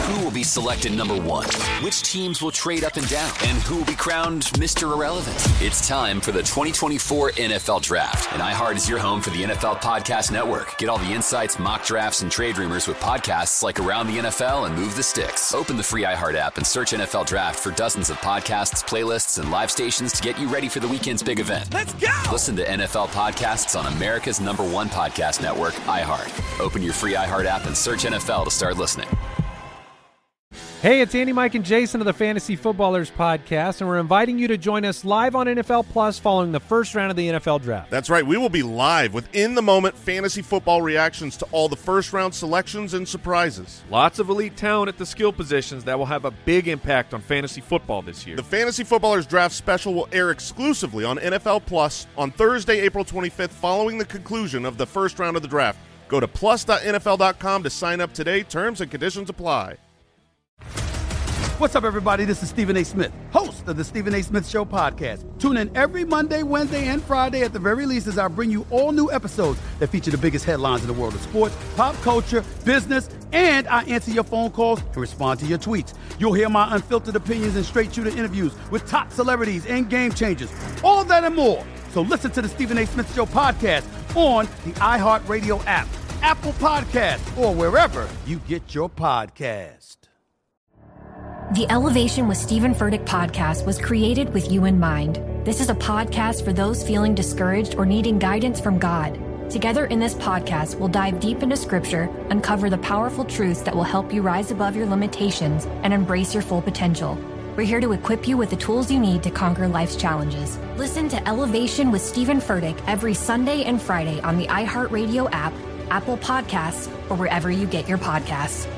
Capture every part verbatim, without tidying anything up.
Who will be selected number one? Which teams will trade up and down? And who will be crowned Mister Irrelevant? It's time for the twenty twenty-four N F L Draft. And iHeart is your home for the N F L Podcast Network. Get all the insights, mock drafts, and trade rumors with podcasts like Around the N F L and Move the Sticks. Open the free iHeart app and search N F L Draft for dozens of podcasts, playlists, and live stations to get you ready for the weekend's big event. Let's go! Listen to N F L podcasts on America's number one podcast network, iHeart. Open your free iHeart app and search N F L to start listening. Hey, it's Andy, Mike, and Jason of the Fantasy Footballers Podcast, and we're inviting you to join us live on N F L Plus following the first round of the N F L Draft. That's right. We will be live with in-the-moment fantasy football reactions to all the first-round selections and surprises. Lots of elite talent at the skill positions that will have a big impact on fantasy football this year. The Fantasy Footballers Draft Special will air exclusively on N F L Plus on Thursday, April twenty-fifth, following the conclusion of the first round of the draft. Go to plus dot N F L dot com to sign up today. Terms and conditions apply. What's up, everybody? This is Stephen A. Smith, host of the Stephen A. Smith Show podcast. Tune in every Monday, Wednesday, and Friday at the very least as I bring you all new episodes that feature the biggest headlines in the world of sports, pop culture, business, and I answer your phone calls and respond to your tweets. You'll hear my unfiltered opinions and straight-shooter interviews with top celebrities and game changers. All that and more. So listen to the Stephen A. Smith Show podcast on the iHeartRadio app, Apple Podcasts, or wherever you get your podcast. The Elevation with Stephen Furtick podcast was created with you in mind. This is a podcast for those feeling discouraged or needing guidance from God. Together in this podcast, we'll dive deep into Scripture, uncover the powerful truths that will help you rise above your limitations and embrace your full potential. We're here to equip you with the tools you need to conquer life's challenges. Listen to Elevation with Stephen Furtick every Sunday and Friday on the iHeartRadio app, Apple Podcasts, or wherever you get your podcasts.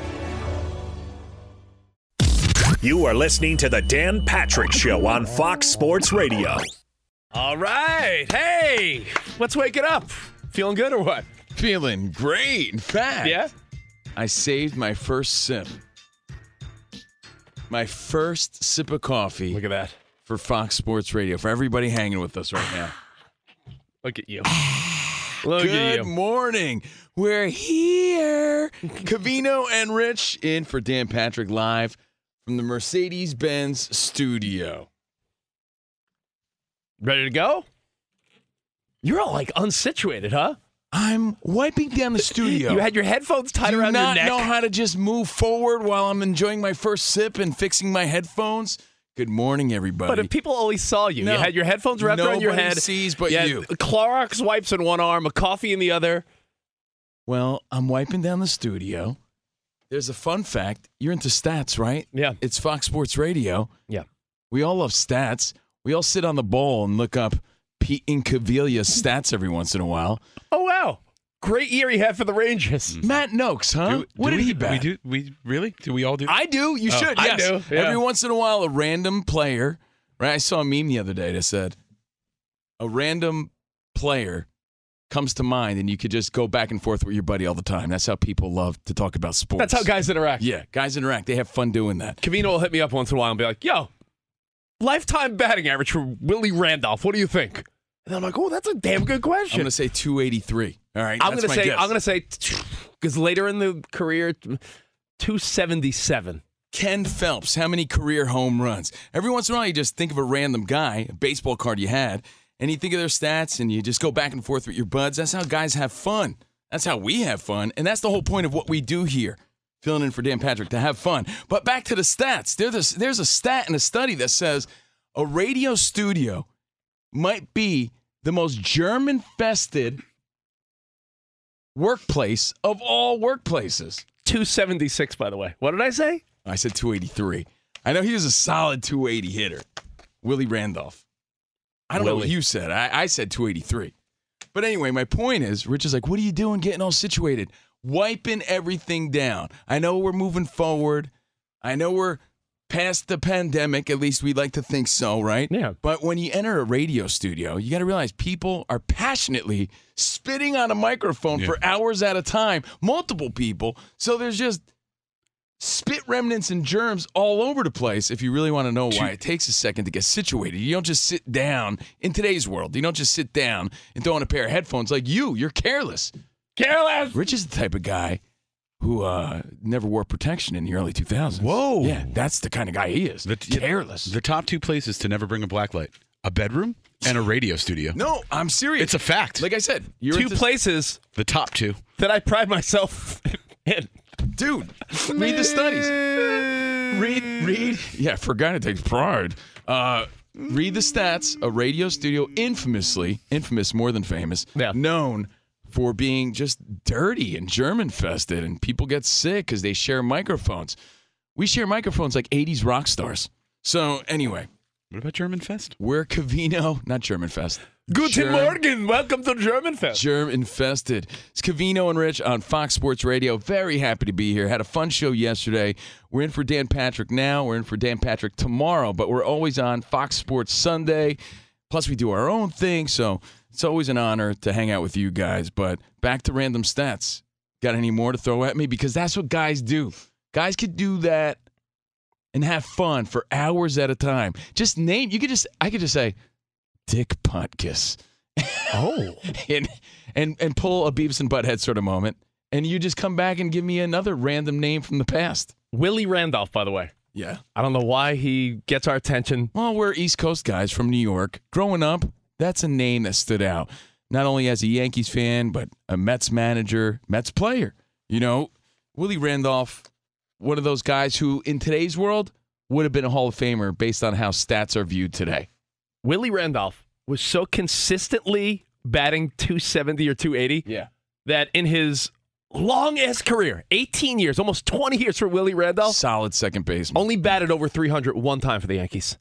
You are listening to the Dan Patrick Show on Fox Sports Radio. All right. Hey, what's waking up? Feeling good or what? Feeling great. In fact, Yeah? I saved my first sip. My first sip of coffee. Look at that. For Fox Sports Radio, for everybody hanging with us right now. Look at you. Look Good at you. morning. We're here. Cavino and Rich in for Dan Patrick live from the Mercedes-Benz studio. Ready to go? You're all like unsituated, huh? I'm wiping down the studio. You had your headphones tied Do around not your neck. know how to just move forward while I'm enjoying my first sip and fixing my headphones. Good morning, everybody. But if people always saw you, No. you had your headphones wrapped around your Nobody head. sees but you. had you. Clorox wipes in one arm, a coffee in the other. Well, I'm wiping down the studio. There's a fun fact. You're into stats, right? Yeah. It's Fox Sports Radio. Yeah. We all love stats. We all sit on the bowl and look up Pete Incaviglia's stats every once in a while. Oh, wow. Great year he had for the Rangers. Matt Noakes, huh? Do- what do did we, he bet? We do. We really? Do we all do? I do. You Oh, should. I Yes. do, yeah. Every once in a while, a random player. Right. I saw a meme the other day that said a random player comes to mind, and you could just go back and forth with your buddy all the time. That's how people love to talk about sports. That's how guys interact. Yeah, guys interact. They have fun doing that. Cavino will hit me up once in a while and be like, yo, lifetime batting average for Willie Randolph. What do you think? And I'm like, oh, that's a damn good question. I'm going to say two eighty-three. All right. I'm that's gonna my say, guess. I'm going to say, because later in the career, two seventy-seven. Ken Phelps, how many career home runs? Every once in a while, you just think of a random guy, a baseball card you had, and you think of their stats, and you just go back and forth with your buds. That's how guys have fun. That's how we have fun, and that's the whole point of what we do here, filling in for Dan Patrick, to have fun. But back to the stats. There's a, there's a stat in a study that says a radio studio might be the most germ-infested workplace of all workplaces. two seventy-six, by the way. What did I say? I said two eighty-three. I know he was a solid two eighty hitter. Willie Randolph. I don't know what Willie. you said. I, I said two eighty-three. But anyway, my point is, Rich is like, what are you doing getting all situated? Wiping everything down. I know we're moving forward. I know we're past the pandemic. At least we'd like to think so, right? Yeah. But when you enter a radio studio, you got to realize people are passionately spitting on a microphone Yeah. for hours at a time, multiple people. So there's just spit remnants and germs all over the place. If you really want to know why it takes a second to get situated, you don't just sit down in today's world. You don't just sit down and throw on a pair of headphones like you. You're careless. Careless. Rich is the type of guy who uh, never wore protection in the early two thousands. Whoa. Yeah, that's the kind of guy he is. The, Careless. The top two places to never bring a black light: a bedroom and a radio studio. No, I'm serious. It's a fact. Like I said, you're Two into- places The top two. that I pride myself in. Dude, read the studies. Read, read. Yeah, for a guy that takes pride. Uh, read the stats. A radio studio infamously, infamous more than famous, Yeah. known for being just dirty and germ-infested, and people get sick because they share microphones. We share microphones like eighties rock stars. So anyway, What about German Fest? we're Cavino, not Germanfest. Guten Germ- Morgen. Welcome to German Fest. Germ infested. It's Cavino and Rich on Fox Sports Radio. Very happy to be here. Had a fun show yesterday. We're in for Dan Patrick now. We're in for Dan Patrick tomorrow, but we're always on Fox Sports Sunday. Plus, we do our own thing, so it's always an honor to hang out with you guys. But back to random stats. Got any more to throw at me? Because that's what guys do. Guys could do that and have fun for hours at a time. Just name. You could just. I could just say, Dick Butkus. Oh. and, and and pull a Beavis and Butthead sort of moment, and you just come back and give me another random name from the past. Willie Randolph, by the way. Yeah. I don't know why he gets our attention. Well, we're East Coast guys from New York. Growing up, that's a name that stood out. Not only as a Yankees fan, but a Mets manager, Mets player. You know, Willie Randolph, one of those guys who, in today's world, would have been a Hall of Famer based on how stats are viewed today. Willie Randolph was so consistently batting two seventy or two eighty Yeah. that in his long-ass career, eighteen years, almost twenty years for Willie Randolph, Solid second baseman. only batted over three hundred one time for the Yankees.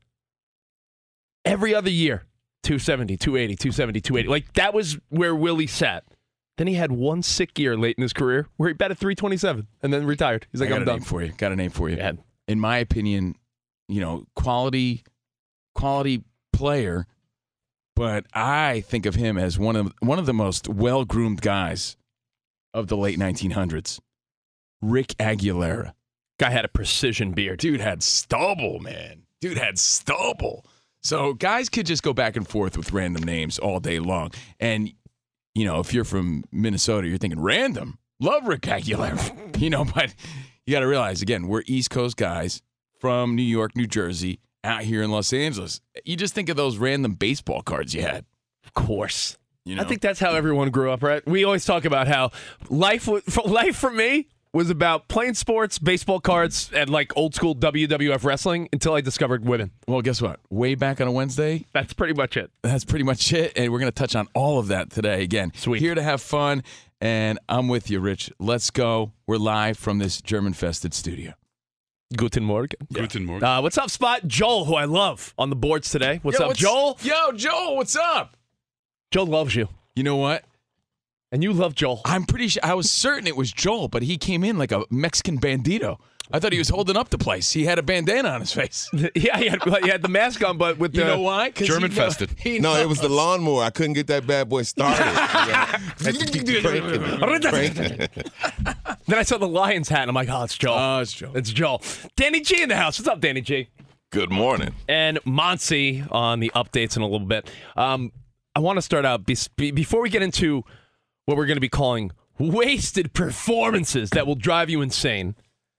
Every other year, two seventy, two eighty, two seventy, two eighty. Like, that was where Willie sat. Then he had one sick year late in his career where he batted three twenty-seven and then retired. He's like, I got I'm a done. name for you. Got a name for you. Yeah. In my opinion, you know, quality, quality player, but I think of him as one of one of the most well-groomed guys of the late nineteen hundreds. Rick Aguilera. Guy had a precision beard. Dude had stubble, man. Dude had stubble. So guys could just go back and forth with random names all day long. And, you know, if you're from Minnesota, you're thinking random. Love Rick Aguilera. You know, but you got to realize, again, we're East Coast guys from New York, New Jersey, out here in Los Angeles. You just think of those random baseball cards you had. Of course. You know? I think that's how everyone grew up, right? We always talk about how life, w- for, life for me was about playing sports, baseball cards, and like old school W W F wrestling until I discovered women. Well, guess what? Way back on a Wednesday, That's pretty much it. that's pretty much it. And we're going to touch on all of that today. Again, Sweet. Here to have fun. And I'm with you, Rich. Let's go. We're live from this German-fested studio. Guten Morgen. Guten Morgen. Uh, what's up, Spot? Joel, who I love on the boards today. What's Yo, up, Joel? Yo, Joel, what's up? Joel loves you. You know what? And you love Joel. I'm pretty sure, I was certain it was Joel, but he came in like a Mexican bandito. I thought he was holding up the place. He had a bandana on his face. yeah, he had, he had the mask on, but with the... You know why? 'Cause German he know- fested. he No, it was the knows. lawnmower. I couldn't get that bad boy started. Had to keep cranking it, cranking it. Then I saw the Lions hat, and I'm like, oh, it's Joel. Oh, it's Joel. It's Joel. Danny G in the house. What's up, Danny G? Good morning. And Monty on the updates in a little bit. Um, I want to start out, be- before we get into what we're going to be calling wasted performances that will drive you insane.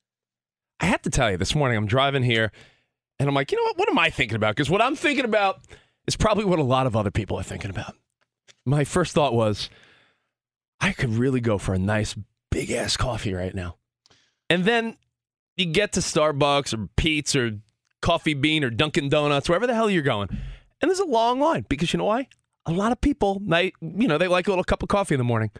I have to tell you, this morning I'm driving here, and I'm like, you know what? What am I thinking about? Because what I'm thinking about is probably what a lot of other people are thinking about. My first thought was, I could really go for a nice, big-ass coffee right now. And then you get to Starbucks or Pete's or Coffee Bean or Dunkin' Donuts, wherever the hell you're going, and there's a long line because you know why? A lot of people, they, you know, they like a little cup of coffee in the morning.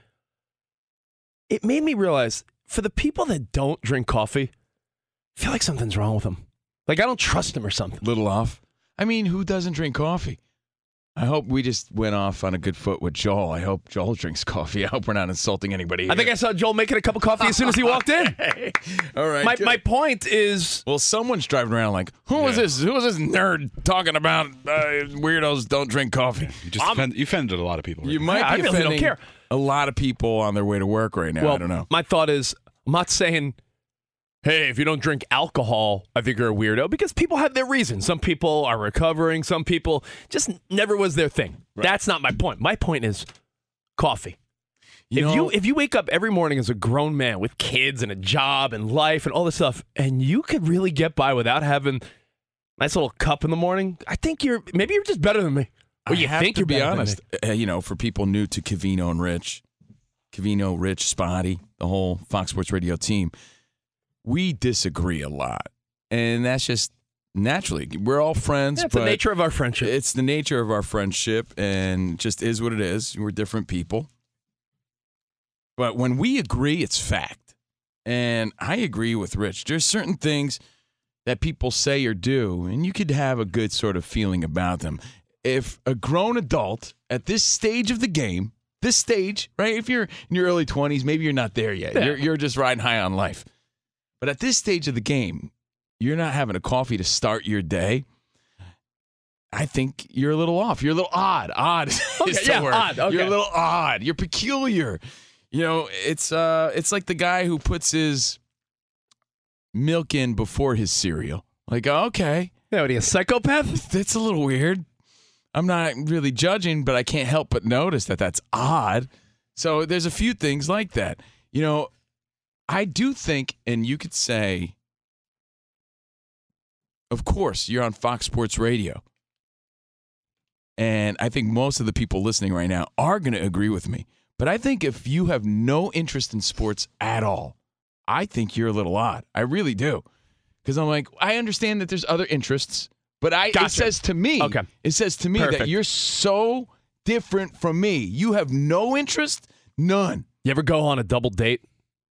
It made me realize, for the people that don't drink coffee, I feel like something's wrong with them. Like, I don't trust them or something. Little off. I mean, who doesn't drink coffee? I hope we just went off on a good foot with Joel. I hope Joel drinks coffee. I hope we're not insulting anybody here. I think I saw Joel making a cup of coffee as soon as he walked in. All right. My, good. my point is... Well, someone's driving around like, who is Yeah. this? Who is this nerd talking about uh, weirdos don't drink coffee? You just offend, you offended a lot of people. Right You now. might I be really don't offending care. a lot of people on their way to work right now. Well, I don't know. my thought is, I'm not saying, hey, if you don't drink alcohol, I think you're a weirdo, because people have their reasons. Some people are recovering. Some people just never was their thing. That's not my point. My point is coffee. You if know, you if you wake up every morning as a grown man with kids and a job and life and all this stuff, and you could really get by without having a nice little cup in the morning, I think you're maybe you're just better than me. Or you I have think to you're be better honest. than Uh, you know, for people new to Covino and Rich, Covino, Rich, Spotty, the whole Fox Sports Radio team, we disagree a lot, and that's just naturally we're all friends. Yeah, it's but the nature of our friendship. It's the nature of our friendship, and just is what it is. We're different people. But when we agree, it's fact. And I agree with Rich. There's certain things that people say or do, and you could have a good sort of feeling about them. If a grown adult at this stage of the game, this stage, right? If you're in your early twenties, maybe you're not there yet. Yeah. You're, you're just riding high on life. But at this stage of the game, you're not having a coffee to start your day. I think you're a little off. You're a little odd. Odd is Okay, the yeah, word. odd. Okay. You're a little odd. You're peculiar. You know, it's uh, it's like the guy who puts his milk in before his cereal. Like, okay, Yeah, what are you, a psychopath? that's a little weird. I'm not really judging, but I can't help but notice that that's odd. So there's a few things like that. You know, I do think, and you could say, of course, you're on Fox Sports Radio. And I think most of the people listening right now are going to agree with me. But I think if you have no interest in sports at all, I think you're a little odd. I really do. Because I'm like, I understand that there's other interests, but I Gotcha. it says to me, Okay. it says to me Perfect. that you're so different from me. You have no interest, none. You ever go on a double date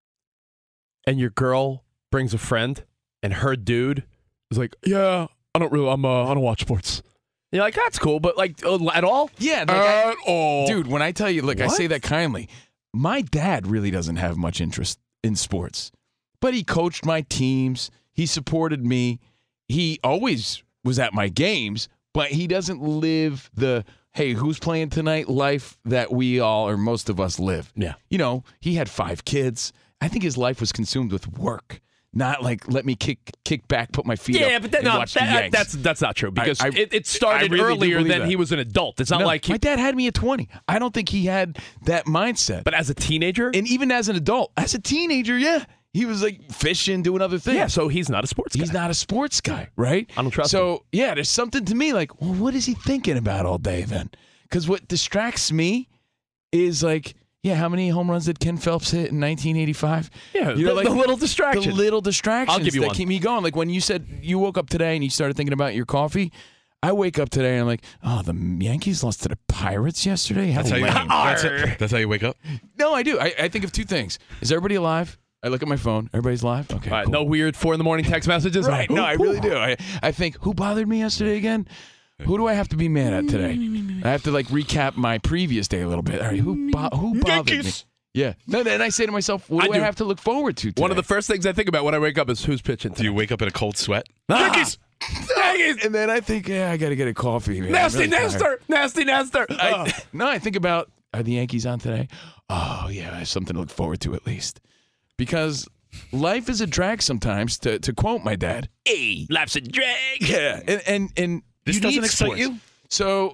and your girl brings a friend and her dude is like, yeah, I don't really, I'm, uh, I don't watch sports. You're like, that's cool, but like, uh, at all? Yeah, like I- at all. Dude, when I tell you, look, I What? say that kindly. My dad really doesn't have much interest in sports, but he coached my teams. He supported me. He always was at my games, but he doesn't live the, hey, who's playing tonight life that we all, or most of us, live. Yeah. You know, he had five kids. I think his life was consumed with work, not like let me kick kick back, put my feet up, Yeah, but that, and no, watch the that, Yanks. that's that's not true because I- I- it, it started I really do earlier believe than that. he was an adult. It's not No, like he, my dad had me at twenty. I don't think he had that mindset. but as a teenager, And even as an adult, as a teenager, yeah, he was like fishing, doing other things. yeah, so he's not a sports guy. He's not a sports guy, right? I don't trust So, yeah, there's something to me like, well, what is he thinking about all day then? Because what distracts me is like, yeah, how many home runs did Ken Phelps hit in nineteen eighty-five? Yeah, you know, the- like the little distraction. The little distractions I'll give you that one. keep me going. Like when you said you woke up today and you started thinking about your coffee, I wake up today and I'm like, oh, the Yankees lost to the Pirates yesterday? How That's how, you, lame. that's, how, that's how you wake up? No, I do. I, I think of two things. Is everybody alive? I look at my phone. Everybody's live? Okay, All right, cool. no weird four in the morning text messages. Right. No, I really do. I, I think, who bothered me yesterday again? Who do I have to be mad at today? I have to like recap my previous day a little bit. All right, who bo- who bothered Yankees. me? Yeah. No, then I say to myself, what I do I, do. have to look forward to today? One of the first things I think about when I wake up is who's pitching. Do you wake up in a cold sweat? Yankees! Yankees! And then I think, yeah, I got to get a coffee. Man. I'm Nasty really tired. Nestor! Nasty Nestor! I, no, I think about, are the Yankees on today? Oh, yeah, I have something to look forward to at least. Because life is a drag sometimes, to, to quote my dad. Hey, life's a drag. Yeah, and and, and This you doesn't need excite sports. you? So,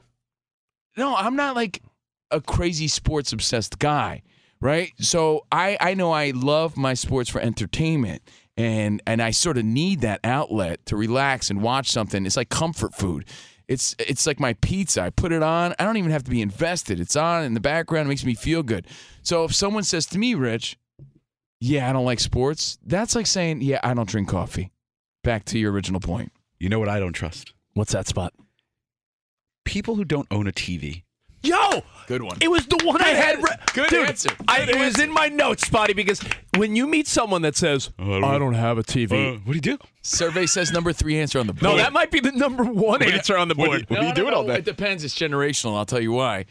no, I'm not like a crazy sports obsessed guy, right? So I I know I love my sports for entertainment, and and I sort of need that outlet to relax and watch something. It's like comfort food. It's it's like my pizza. I put it on. I don't even have to be invested. It's on in the background. It makes me feel good. So if someone says to me, Rich, yeah, I don't like sports, that's like saying, yeah, I don't drink coffee. Back to your original point. You know what I don't trust? What's that spot? People who don't own a T V. Yo! Good one. It was the one I had. Re- Good Dude, answer. I, Good it was answer. in my notes, Spotty, because when you meet someone that says, I don't- I don't have a T V. Uh, what do you do? Survey says number three answer on the board. no, that might be the number one answer on the what do board. you- what do you do it all day? It depends. It's generational. I'll tell you why.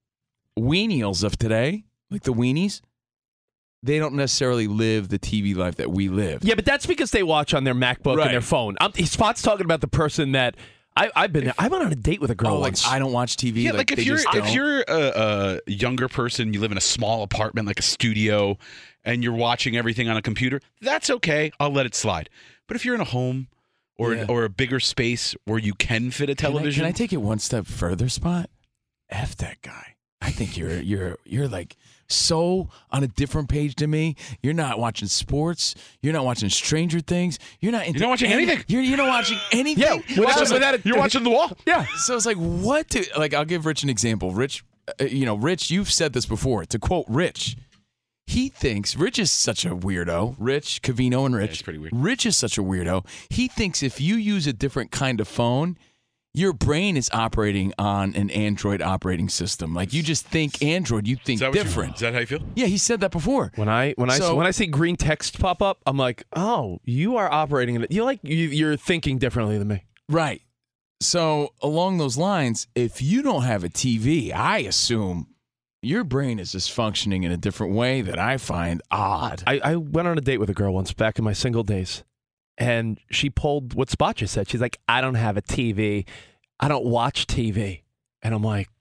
Weenials of today, like the weenies, they don't necessarily live the T V life that we live. Yeah, but that's because they watch on their MacBook Right. and their phone. I'm, Spot's talking about the person that I, I've been. I went on a date with a girl Oh, like once. I don't watch T V. Yeah, like, they if you're just if don't. you're a, a younger person, you live in a small apartment like a studio, and you're watching everything on a computer, that's okay. I'll let it slide. But if you're in a home or Yeah. or a bigger space where you can fit a Can I- television, Can I, take it one step further, Spot? F that guy. I think you're you're you're like so on a different page to me. You're not watching sports. You're not watching Stranger Things. You're not into You're not watching any, anything. You're, you're not watching anything. Yeah, without- So it's like- without- You're watching the wall. Yeah. So it's like, what do, like, I'll give Rich an example. Rich, uh, you know, Rich, you've said this before. To quote Rich, he thinks, Rich is such a weirdo. Rich, Covino and Rich. Yeah, it's pretty weird. Rich is such a weirdo. He thinks if you use a different kind of phone, your brain is operating on an Android operating system. Like, you just think Android, you think Is that what you- different. Is that how you feel? Yeah, he said that before. When I when I So- when I see green text pop up, I'm like, oh, you are operating it. You like you, you're thinking differently than me. Right. So along those lines, if you don't have a T V, I assume your brain is just functioning in a different way that I find odd. I, I went on a date with a girl once back in my single days, and she pulled what Spot just said. She's like, I don't have a T V. I don't watch T V. And I'm like,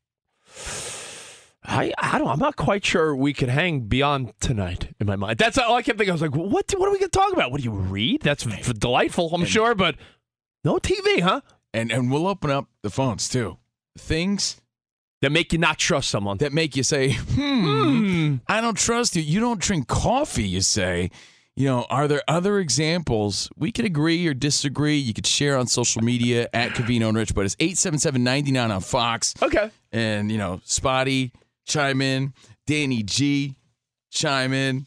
I I don't. I'm not quite sure we could hang beyond tonight in my mind. That's all I kept thinking. I was like, what? What are we going to talk about? What do you read? That's f- delightful, I'm And- sure, but no T V, huh? And and we'll open up the phones too. Things That make you not trust someone. that make you say, hmm, I don't trust you. You don't drink coffee, you say. You know, are there other examples? We could agree or disagree. You could share on social media at Covino and Rich, but it's eight seven seven, nine nine on Fox. Okay. And, you know, Spotty, chime in. Danny G, chime in.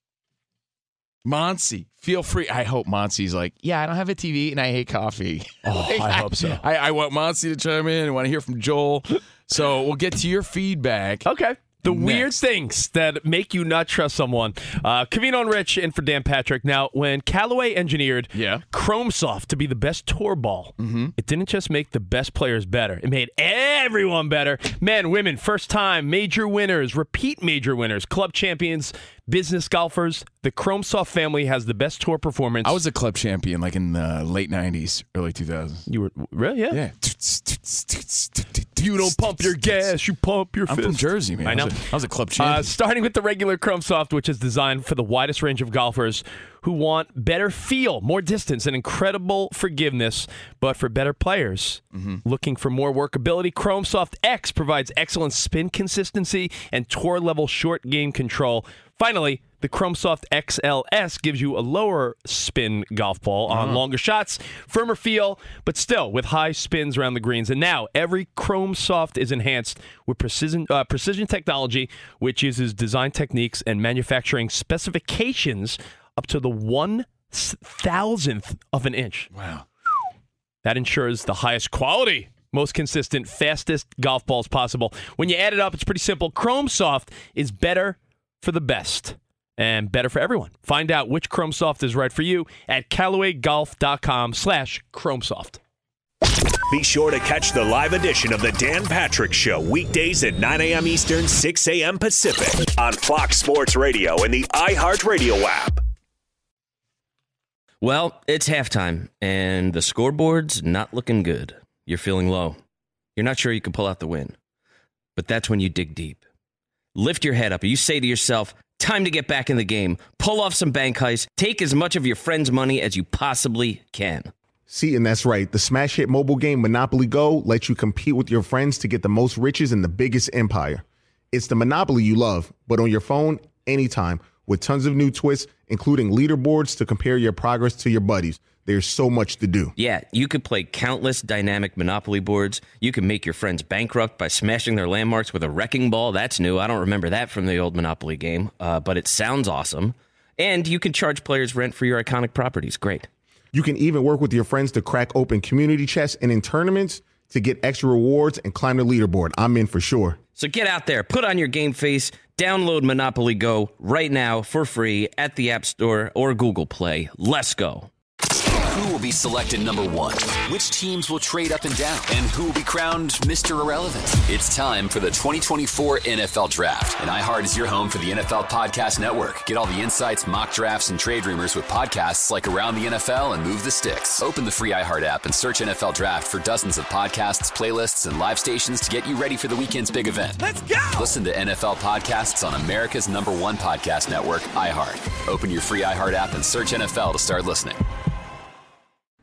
Monty, feel free. I hope Monty's like, yeah, I don't have a T V and I hate coffee. Oh, I hope so. I, I want Monty to chime in. I want to hear from Joel. So we'll get to your feedback. Okay. The weird Next. things that make you not trust someone. Uh, Covino and Rich in for Dan Patrick. Now, when Callaway engineered Yeah. ChromeSoft to be the best tour ball, it didn't just make the best players better. It made everyone better. Men, women, first time, major winners, repeat major winners, club champions, business golfers. The ChromeSoft family has the best tour performance. I was a club champion like in the late nineties, early two thousands. You were really? Yeah. Yeah. You don't pump your gas, you pump your I'm fist. from Jersey, man. I know. was a, I was a club Uh, champion. starting with the regular ChromeSoft, which is designed for the widest range of golfers who want better feel, more distance, and incredible forgiveness, but for better players looking for more workability. ChromeSoft X provides excellent spin consistency and tour-level short game control. Finally, the ChromeSoft X L S gives you a lower spin golf ball on longer shots, firmer feel, but still with high spins around the greens. And now every ChromeSoft is enhanced with precision uh, precision technology, which uses design techniques and manufacturing specifications up to the one thousandth of an inch. Wow. That ensures the highest quality, most consistent, fastest golf balls possible. When you add it up, it's pretty simple. ChromeSoft is better for the best and better for everyone. Find out which ChromeSoft is right for you at Callaway Golf dot com slash ChromeSoft. Be sure to catch the live edition of the Dan Patrick Show weekdays at nine a.m. Eastern, six a.m. Pacific on Fox Sports Radio and the iHeartRadio app. Well, it's halftime, and the scoreboard's not looking good. You're feeling low. You're not sure you can pull out the win. But that's when you dig deep. Lift your head up, and you say to yourself, time to get back in the game. Pull off some bank heists. Take as much of your friend's money as you possibly can. See, and that's right. The smash hit mobile game Monopoly Go lets you compete with your friends to get the most riches in the biggest empire. It's the Monopoly you love, but on your phone, anytime, with tons of new twists, including leaderboards to compare your progress to your buddies. There's so much to do. Yeah, you could play countless dynamic Monopoly boards. You can make your friends bankrupt by smashing their landmarks with a wrecking ball. That's new. I don't remember that from the old Monopoly game, uh, but it sounds awesome. And you can charge players rent for your iconic properties. Great. You can even work with your friends to crack open community chests and in tournaments to get extra rewards and climb the leaderboard. I'm in for sure. So get out there, put on your game face, download Monopoly Go right now for free at the App Store or Google Play. Let's go. Who will be selected number one? Which teams will trade up and down? And who will be crowned Mister Irrelevant? It's time for the twenty twenty-four N F L Draft. And iHeart is your home for the N F L Podcast Network. Get all the insights, mock drafts, and trade rumors with podcasts like Around the N F L and Move the Sticks. Open the free iHeart app and search N F L Draft for dozens of podcasts, playlists, and live stations to get you ready for the weekend's big event. Let's go! Listen to N F L podcasts on America's number one podcast network, iHeart. Open your free iHeart app and search N F L to start listening.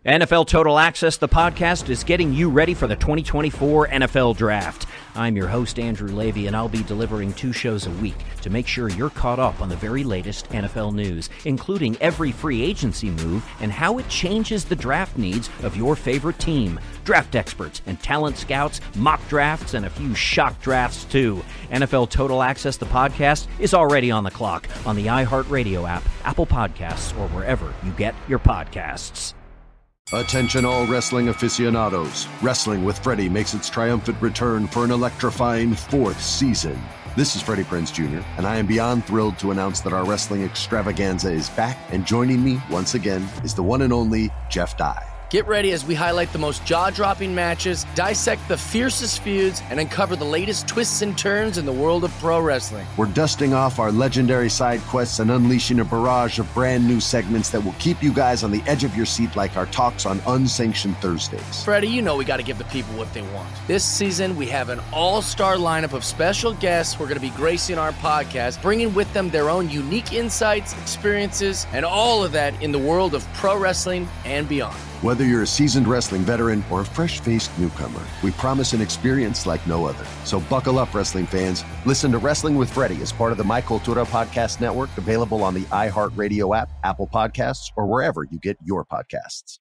N F L Total Access, the podcast, is getting you ready for the twenty twenty-four N F L Draft. I'm your host, Andrew Levy, and I'll be delivering two shows a week to make sure you're caught up on the very latest N F L news, including every free agency move and how it changes the draft needs of your favorite team. Draft experts and talent scouts, mock drafts, and a few shock drafts, too. N F L Total Access, the podcast, is already on the clock on the iHeartRadio app, Apple Podcasts, or wherever you get your podcasts. Attention all wrestling aficionados. Wrestling with Freddie makes its triumphant return for an electrifying fourth season. This is Freddie Prinze Junior, and I am beyond thrilled to announce that our wrestling extravaganza is back, and joining me once again is the one and only Jeff Dye. Get ready as we highlight the most jaw-dropping matches, dissect the fiercest feuds, and uncover the latest twists and turns in the world of pro wrestling. We're dusting off our legendary side quests and unleashing a barrage of brand new segments that will keep you guys on the edge of your seat like our talks on Unsanctioned Thursdays. Freddie, you know we got to give the people what they want. This season, we have an all-star lineup of special guests who are going to be gracing our podcast, bringing with them their own unique insights, experiences, and all of that in the world of pro wrestling and beyond. Whether you're a seasoned wrestling veteran or a fresh-faced newcomer, we promise an experience like no other. So buckle up, wrestling fans. Listen to Wrestling with Freddie as part of the My Cultura Podcast Network, available on the iHeartRadio app, Apple Podcasts, or wherever you get your podcasts.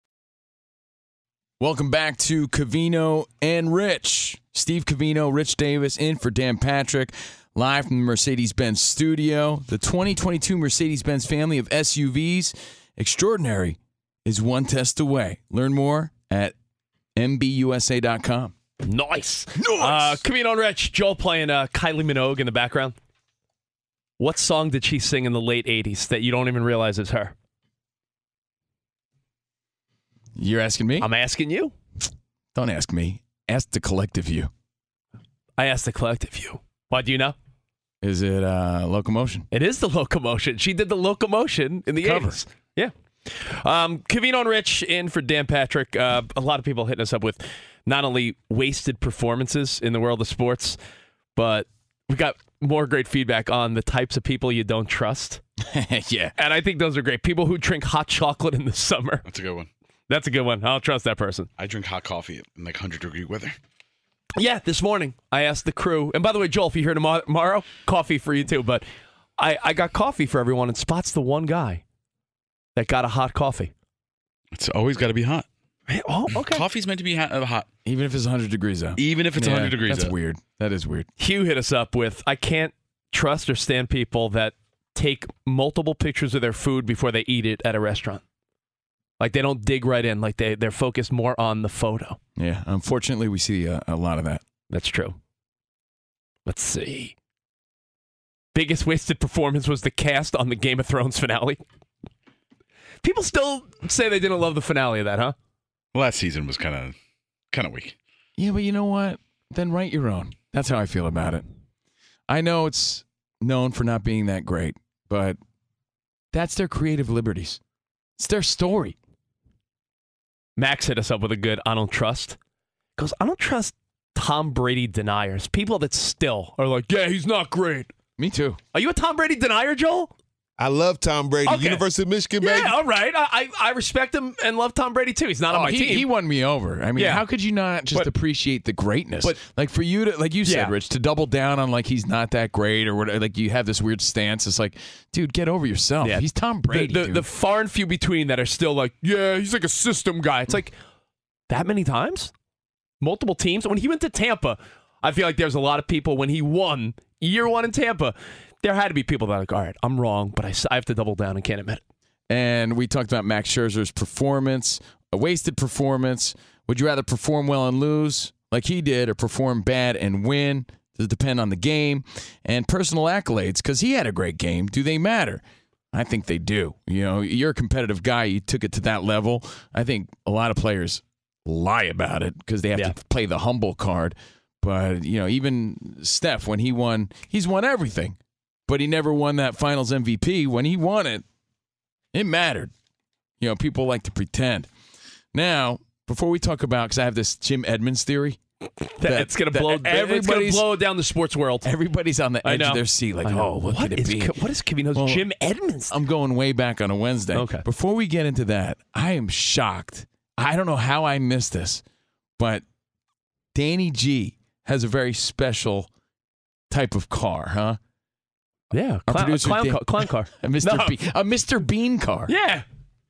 Welcome back to Covino and Rich. Steve Covino, Rich Davis, in for Dan Patrick, live from the Mercedes-Benz studio. The twenty twenty-two Mercedes-Benz family of S U Vs, extraordinary, is one test away. Learn more at M B U S A dot com. Nice. Nice. Uh, Covino and Rich, Joel playing uh, Kylie Minogue in the background. What song did she sing in the late eighties that you don't even realize is her? You're asking me? I'm asking you. Don't ask me. Ask the collective you. I asked the collective you. Why, do you know? Is it uh, Locomotion? It is the Locomotion. She did the Locomotion in the Cover. eighties. Yeah. Um, Covino and Rich in for Dan Patrick. Uh, a lot of people hitting us up with not only wasted performances in the world of sports, but we got more great feedback on the types of people you don't trust. Yeah. And I think those are great. People who drink hot chocolate in the summer. That's a good one. That's a good one. I don't trust that person. I drink hot coffee in like one hundred degree weather. Yeah, this morning I asked the crew. And by the way, Joel, if you're here tomorrow, coffee for you too. But I, I got coffee for everyone, and Spot's the one guy that got a hot coffee. It's always got to be hot. Oh, okay. Coffee's meant to be hot, uh, hot. Even if it's one hundred degrees out. Even if it's Yeah, one hundred degrees That's out. weird. That is weird. Hugh hit us up with, I can't trust or stand people that take multiple pictures of their food before they eat it at a restaurant. Like they don't dig right in. Like they, they're focused more on the photo. Yeah, unfortunately, we see a, a lot of that. That's true. Let's see. Biggest wasted performance was the cast on the Game of Thrones finale. People still say they didn't love the finale of that, huh? Last season was kind of kind of weak. Yeah, but you know what? Then write your own. That's how I feel about it. I know it's known for not being that great, but that's their creative liberties. It's their story. Max hit us up with a good I don't trust. Because I don't trust Tom Brady deniers. People that still are like, yeah, he's not great. Me too. Are you a Tom Brady denier, Joel? I love Tom Brady. Okay. University of Michigan, Yeah, baby. all right. I, I I respect him and love Tom Brady, too. He's not Oh, on my he, team. he won me over. I mean, Yeah. how could you not just But- appreciate the greatness? but- like for you to, like you said, Yeah. Rich, to double down on like he's not that great or whatever. Like you have this weird stance. It's like, dude, get over yourself. Yeah. He's Tom Brady. The, the, dude. the far and few between that are still like, yeah, he's like a system guy. It's like, that many times? Multiple teams? When he went to Tampa, I feel like there's a lot of people, when he won year one in Tampa, there had to be people that are like, all right, I'm wrong, but I, s- I have to double down and can't admit it. And we talked about Max Scherzer's performance, a wasted performance. Would you rather perform well and lose like he did or perform bad and win? Does it depend on the game? And personal accolades, because he had a great game. Do they matter? I think they do. You know, you're a competitive guy. You took it to that level. I think a lot of players lie about it because they have Yeah. to play the humble card. But, you know, even Steph, when he won, he's won everything. But he never won that finals M V P. When he won it, it mattered. You know, people like to pretend. Now, before we talk about, because I have this Jim Edmonds theory, That, it's gonna blow. Everybody's gonna blow down the sports world. Everybody's on the edge of their seat, like, oh, what, what could it is, be? What is Covino's well, Jim Edmonds? I'm going way back on a Wednesday. Okay. Before we get into that, I am shocked. I don't know how I missed this, but Danny G has a very special type of car, huh? Yeah, Our clown, producer, a clown Dan- car. Clown car. a Mister No. Bean, a Mister Bean car. Yeah.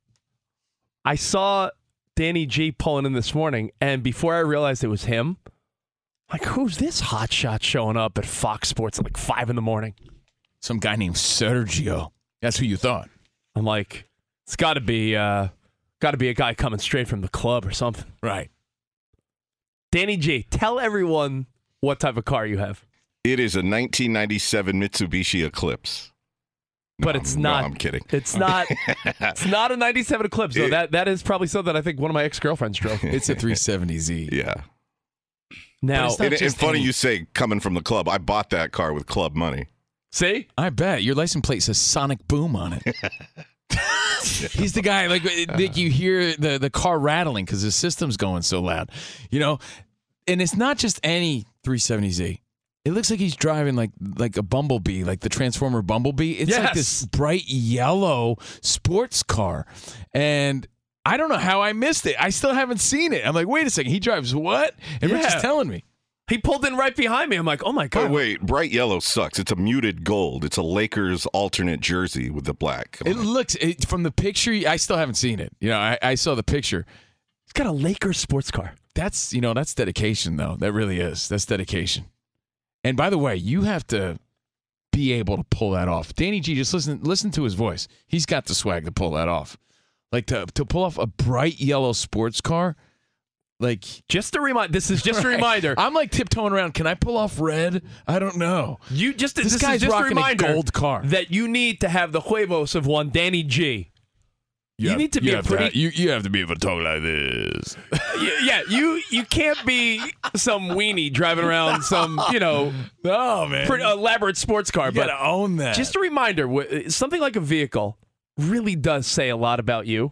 I saw Danny G pulling in this morning, and before I realized it was him, like, who's this hotshot showing up at Fox Sports at like five in the morning? Some guy named Sergio. That's who you thought. I'm like, it's got to be, uh, got to be a guy coming straight from the club or something. Right. Danny G, tell everyone what type of car you have. It is a nineteen ninety-seven Mitsubishi Eclipse. No, But it's I'm- not. No, I'm kidding. It's not. It's not a ninety-seven Eclipse. Though It- that that is probably something I think one of my ex girlfriends drove. It's a three seventy Z. Yeah. Now, And, and funny you say coming from the club. I bought that car with club money. See? I bet your license plate says Sonic Boom on it. He's the guy like, like you hear the, the car rattling because the system's going so loud, you know. And it's not just any three seventy Z. It looks like he's driving like like a Bumblebee, like the Transformer Bumblebee. It's like this bright yellow sports car, and I don't know how I missed it. I still haven't seen it. I'm like, wait a second, he drives what? And Rich is Yeah. telling me. He pulled in right behind me. I'm like, oh my But God. wait, bright yellow sucks. It's a muted gold. It's a Lakers alternate jersey with the black. It looks it, from the picture. I still haven't seen it. You know, I, I saw the picture. He's got a Lakers sports car. That's you know that's dedication though. That really is. That's dedication. And by the way, you have to be able to pull that off. Danny G, just listen listen to his voice. He's got the swag to pull that off. Like to to pull off a bright yellow sports car. Like just a remind. This is just Right. a reminder. I'm like tiptoeing around. Can I pull off red? I don't know. You just This this, guy's is just a rocking a reminder gold car. that you need to have the huevos of one Danny G. You, have- need to be a have pretty. have- you you have to be able to talk like this. Y- yeah, you you can't be some weenie driving around some you know no man pretty elaborate sports car. You but gotta own that. Just a reminder: wh- something like a vehicle really does say a lot about you.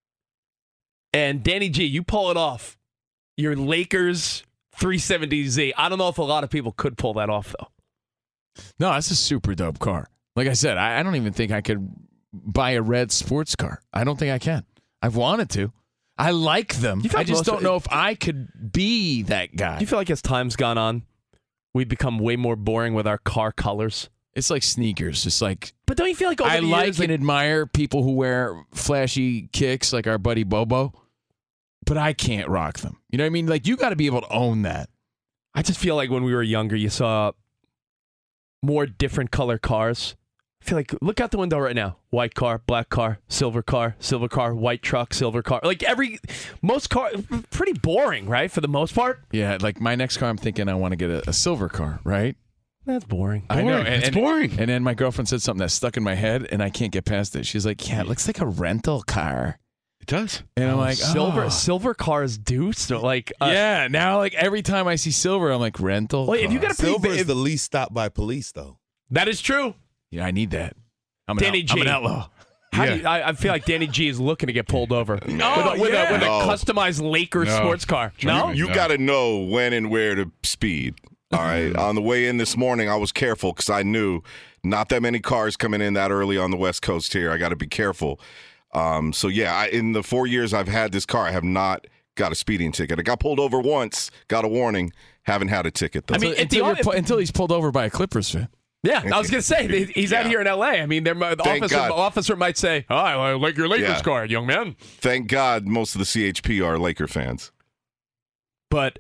And Danny G, you pull it off. Your Lakers three seventy Z. I don't know if a lot of people could pull that off though. No, that's a super dope car. Like I said, I, I don't even think I could buy a red sports car. I don't think I can. I've wanted to. I like them. You feel I like just most don't of- know if I could be that guy. Do you feel like as time's gone on, we've become way more boring with our car colors? It's like sneakers. It's like But don't you feel like over I the like years, and admire people who wear flashy kicks like our buddy Bobo, but I can't rock them. You know what I mean? Like you got to be able to own that. I just feel like when we were younger, you saw more different color cars. I feel like, look out the window right now. White car, black car, silver car, silver car, white truck, silver car. Like every, most car, pretty boring, right? For the most part. Yeah, like my next car, I'm thinking I want to get a, a silver car, right? That's boring. I know. Boring. And, It's and- boring. And then my girlfriend said something that stuck in my head, and I can't get past it. She's like, yeah, it looks like a rental car. It does. And I'm like, silver, oh. silver cars do so like, uh, yeah, now like every time I see silver, I'm like, rental Well, if you car. got a pretty Silver ba- is the least stopped by police, though. that is true. Yeah, I need that. I'm an, Danny out- G. I'm an outlaw. How Yeah. do you, I, I feel like Danny G is looking to get pulled over with, a, with, yeah. a, with No. a customized Lakers No. sports car. No? You No. got to know when and where to speed. All right. On the way in this morning, I was careful because I knew not that many cars coming in that early on the West Coast here. I got to be careful. Um, so, yeah, I, in the four years I've had this car, I have not got a speeding ticket. I got pulled over once, got a warning, haven't had a ticket, though. I mean, Until, at the- you're pu- until he's pulled over by a Clippers fan. Yeah, I was going to say, they- he's out Yeah. here in L A. I mean, there, the Thank officer, God. officer might say, oh, I like your Lakers Yeah. car, young man. Thank God most of the C H P are Laker fans. But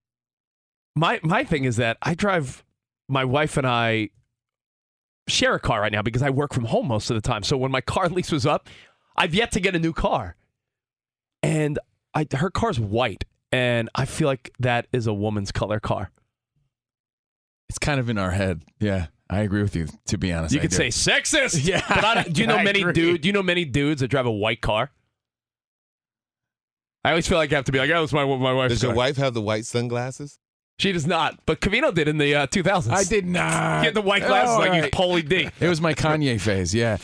my my thing is that I drive, my wife and I share a car right now because I work from home most of the time. So when my car lease was up, I've yet to get a new car. And I, her car's white, and I feel like that is a woman's color car. It's kind of in our head. Yeah, I agree with you, to be honest. You I could do. say sexist. Yeah, But I, don't- do you know I many agree. dude? Do you know many dudes that drive a white car? I always feel like I have to be like, oh, it's my my wife's Does car. your wife have the white sunglasses? She does not, but Covino did in the uh, two thousands. I did not. He had the white glasses Oh, like he's right. Paulie D. It was my Kanye phase, yeah.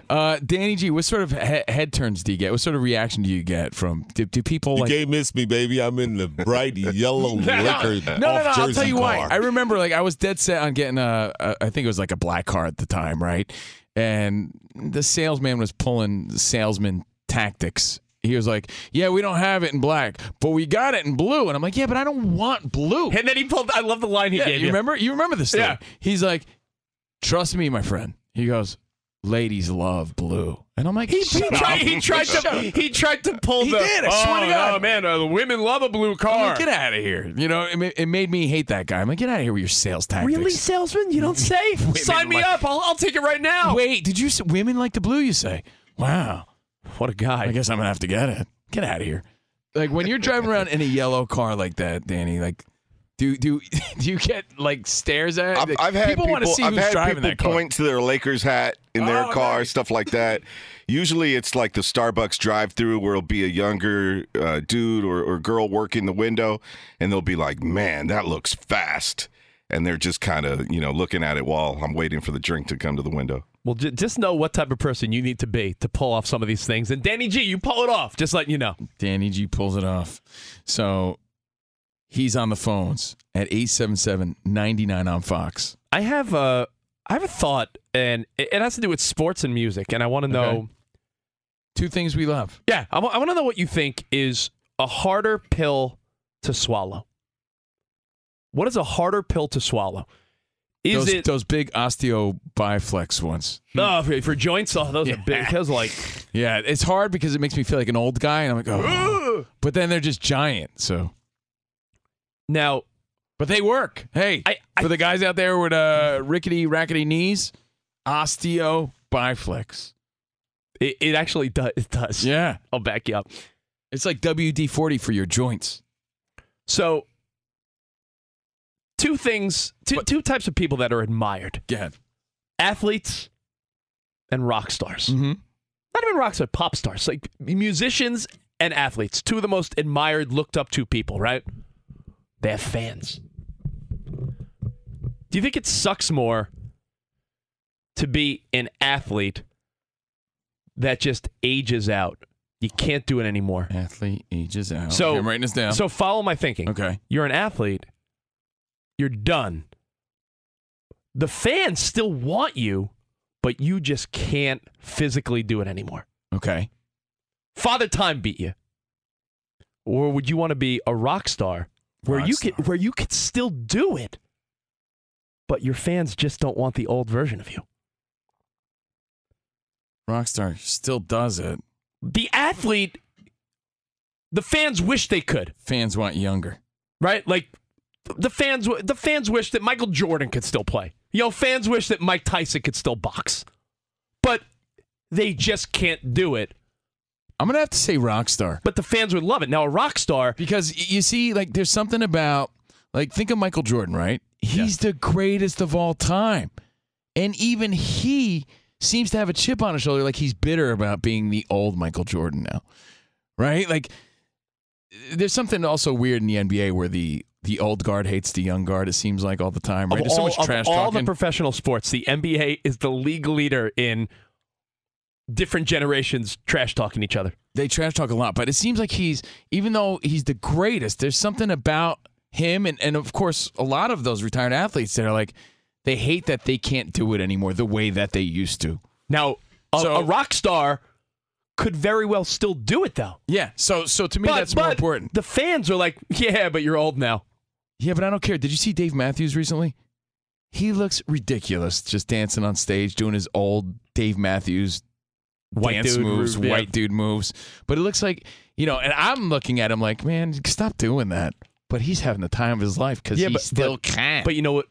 Uh, Danny G, what sort of he- head turns do you get? What sort of reaction do you get from do, do people You like? can't miss me, baby. I'm in the bright yellow liquor no, no, no, off I'll Jersey tell you car. why. I remember, like, I was dead set on getting a, a, I think it was like a black car at the time, right? And the salesman was pulling salesman tactics. He was like, "Yeah, we don't have it in black, but we got it in blue." And I'm like, "Yeah, but I don't want blue." And then he pulled. I love the line he yeah, gave you. you. Remember? You remember the story? Yeah. He's like, "Trust me, my friend." He goes, "Ladies love blue," and I'm like, He, he "Shut tried. up. He tried Shut to. up." He tried to pull He the. did, I oh, swear to God. no, man, uh, the women love a blue I'm car. like, get out of here. You know, it, ma- it made me hate that guy. I'm like, get out of here with your sales tactics. Really, salesman? You don't say? Sign me like- up. I'll, I'll take it right now. Wait, did you say women like the blue? You say? Wow, what a guy. I guess I'm gonna have to get it. Get out of here. Like when you're driving around in a yellow car like that, Danny. Like, do do do you get like stares at? I've, like, I've had people, want to see I've who's had driving people that car. point to their Lakers hat in their Oh, car, nice. stuff like that. Usually, it's like the Starbucks drive-through where it'll be a younger uh, dude or, or girl working the window, and they'll be like, "Man, that looks fast," and they're just kind of you know looking at it while I'm waiting for the drink to come to the window. Well, j- just know what type of person you need to be to pull off some of these things. And Danny G, you pull it off. Just letting you know. Danny G pulls it off. So he's on the phones at eight seven seven, nine nine on Fox. I have a, I have a thought, and it, it has to do with sports and music. And I want to know. Okay. Two things we love. Yeah, I want to know what you think is a harder pill to swallow. What is a harder pill to swallow? Is those, it those big osteo biflex ones? Oh, for, for joints? Oh, those are big. Those are like Yeah, it's hard because it makes me feel like an old guy, and I'm like, oh. But then they're just giant, so. Now, but they work. Hey, I, I, for the guys out there with uh, rickety, rackety knees, osteo biflex. It, it actually does. It does. Yeah, I'll back you up. It's like W D forty for your joints. So, two things, two, but, two types of people that are admired. Go ahead. Athletes and rock stars. Mm-hmm. Not even rock stars, pop stars. Like musicians and athletes. Two of the most admired, looked up to people, right? They have fans. Do you think it sucks more to be an athlete that just ages out? You can't do it anymore. Athlete ages out. So okay, I'm writing this down. So follow my thinking. Okay. You're an athlete. You're done. The fans still want you, but you just can't physically do it anymore. Okay. Father Time beat you. Or would you want to be a rock star where rock you star. could where you could still do it, but your fans just don't want the old version of you? Rockstar still does it. The athlete, the fans wish they could. Fans want younger. Right? Like the fans the fans wish that Michael Jordan could still play. You know, fans wish that Mike Tyson could still box. But they just can't do it. I'm going to have to say Rockstar. But the fans would love it. Now, a rock star. Because you see, like, there's something about, like, think of Michael Jordan, right? He's yeah. the greatest of all time. And even he seems to have a chip on his shoulder, like he's bitter about being the old Michael Jordan now. Right? Like, there's something also weird in the N B A where the the old guard hates the young guard, it seems like, all the time, right? Of There's so all, much trash of all talking. the professional sports, the N B A is the league leader in different generations trash talking each other. They trash talk a lot, but it seems like he's, even though he's the greatest, there's something about him and, and of course, a lot of those retired athletes that are like, they hate that they can't do it anymore the way that they used to. Now, a, so, a rock star could very well still do it, though. Yeah, so so to me, but, that's but more important. The fans are like, yeah, but you're old now. Yeah, but I don't care. Did you see Dave Matthews recently? He looks ridiculous just dancing on stage, doing his old Dave Matthews white dance dude moves, move, yeah. white dude moves. But it looks like, you know, and I'm looking at him like, man, stop doing that. But he's having the time of his life because yeah, he but, still but, can. But you know what?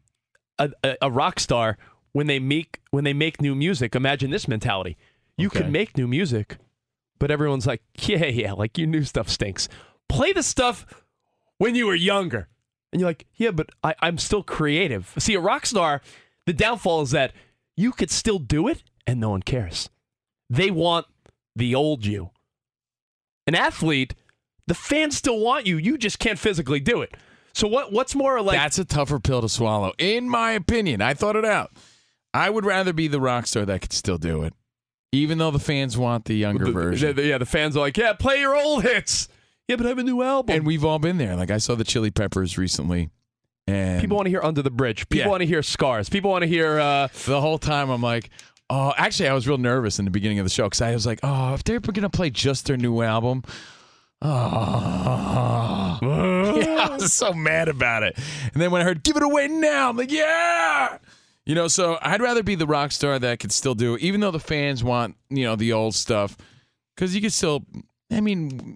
A, a, a rock star, when they make when they make new music, imagine this mentality. You Okay. could make new music, but everyone's like, yeah, yeah, like your new stuff stinks. Play the stuff when you were younger. And you're like, yeah, but I, I'm still creative. See, a rock star, the downfall is that you could still do it and no one cares. They want the old you. An athlete, the fans still want you. You just can't physically do it. So what? What's more like... That's a tougher pill to swallow, in my opinion. I thought it out. I would rather be the rock star that could still do it. Even though the fans want the younger the, version. The, the, yeah, the fans are like, yeah, play your old hits. Yeah, but I have a new album. And we've all been there. Like, I saw the Chili Peppers recently. And people want to hear Under the Bridge. People Yeah. want to hear Scars. People want to hear... Uh, the whole time I'm like, oh, actually, I was real nervous in the beginning of the show because I was like, oh, if they're going to play just their new album, oh. Yeah, I was so mad about it. And then when I heard, give it away now, I'm like, yeah. You know, so I'd rather be the rock star that could still do, even though the fans want, you know, the old stuff, because you can still, I mean,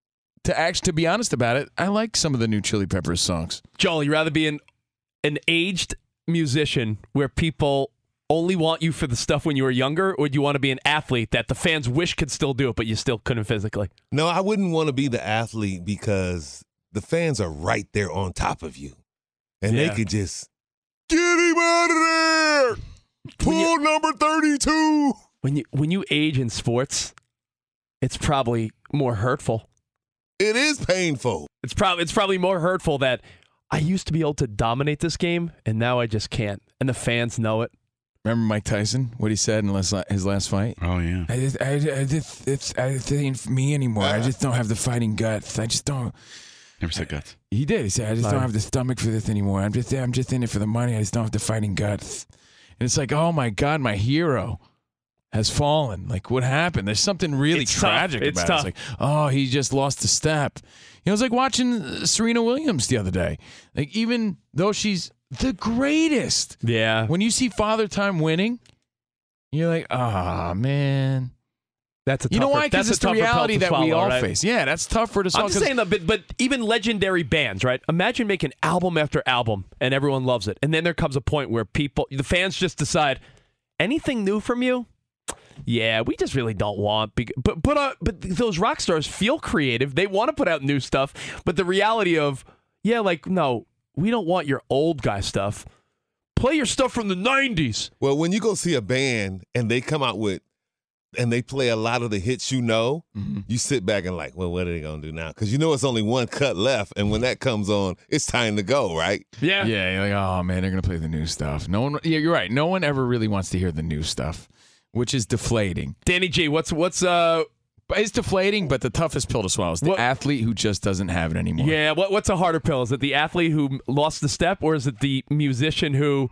to act, to be honest about it, I like some of the new Chili Peppers songs. Joel, you'd rather be an, an aged musician where people only want you for the stuff when you were younger, or do you want to be an athlete that the fans wish could still do it, but you still couldn't physically? No, I wouldn't want to be the athlete because the fans are right there on top of you. And Yeah. they could just, get him out of there! Pool number thirty-two! When you when you age in sports, it's probably more hurtful. It is painful. It's probably it's probably more hurtful that I used to be able to dominate this game, and now I just can't. And the fans know it. Remember Mike Tyson, what he said in his la- his last fight? Oh, yeah. I just, I, I just, it's, it ain't me anymore. I just don't have the fighting guts. I just don't. Never said guts. He did. He said, I just No. don't have the stomach for this anymore. I'm just, I'm just in it for the money. I just don't have the fighting guts. And it's like, oh my God, my hero has fallen. Like, what happened? There's something really It's tough. tragic It's about tough. it. It's like, oh, he just lost a step. You know, it was like watching uh, Serena Williams the other day. Like, even though she's the greatest, Yeah. when you see Father Time winning, you're like, ah, man. That's a You know tougher- why? Because that's it's a the tougher pill reality to that we swallow, all right? face. Yeah, that's tough for the I'm just saying that, but, but even legendary bands, right? Imagine making album after album and everyone loves it. And then there comes a point where people, the fans just decide, anything new from you? Yeah, we just really don't want. Be- but but uh, but those rock stars feel creative. They want to put out new stuff. But the reality of, yeah, like, no, we don't want your old guy stuff. Play your stuff from the nineties. Well, when you go see a band and they come out with, and they play a lot of the hits you know, Mm-hmm. you sit back and like, well, what are they going to do now? Because you know it's only one cut left, and when that comes on, it's time to go, right? Yeah. Yeah, you're like, oh man, they're gonna play the new stuff. No one, yeah, you're right. No one ever really wants to hear the new stuff, which is deflating. Danny G, what's what's uh? But it's deflating, but the toughest pill to swallow is the What- athlete who just doesn't have it anymore. Yeah, what what's a harder pill? Is it the athlete who lost the step, or is it the musician who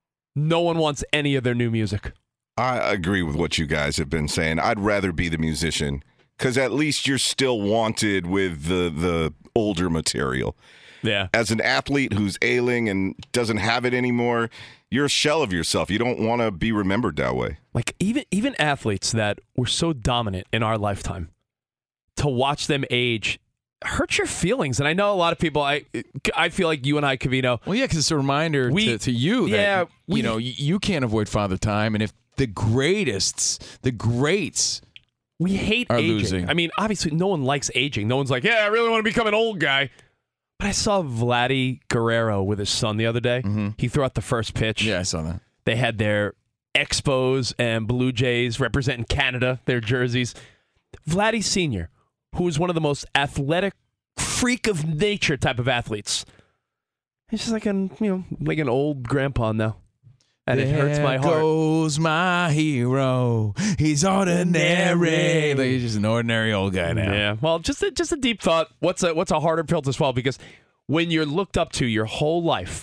no one wants any of their new music? I agree with what you guys have been saying. I'd rather be the musician because at least you're still wanted with the the older material. Yeah. As an athlete who's ailing and doesn't have it anymore, you're a shell of yourself. You don't want to be remembered that way. Like even even athletes that were so dominant in our lifetime, to watch them age hurts your feelings. And I know a lot of people. I I feel like you and I, Covino. Well, yeah, because it's a reminder We- to, to you that yeah, we- you know you, you can't avoid Father Time, and if the greatest, the greats, we hate are aging. losing. I mean, obviously, no one likes aging. No one's like, yeah, I really want to become an old guy. But I saw Vladdy Guerrero with his son the other day. He threw out the first pitch. Yeah, I saw that. They had their Expos and Blue Jays representing Canada, their jerseys. Vladdy Senior, who is one of the most athletic, freak of nature type of athletes. He's just like an, you know, like an old grandpa now. And it hurts my There heart. goes my hero. He's ordinary. Like, he's just an ordinary old guy now. Yeah. Well, just a, just a deep thought. What's a what's a harder pill to swallow? Because when you're looked up to your whole life,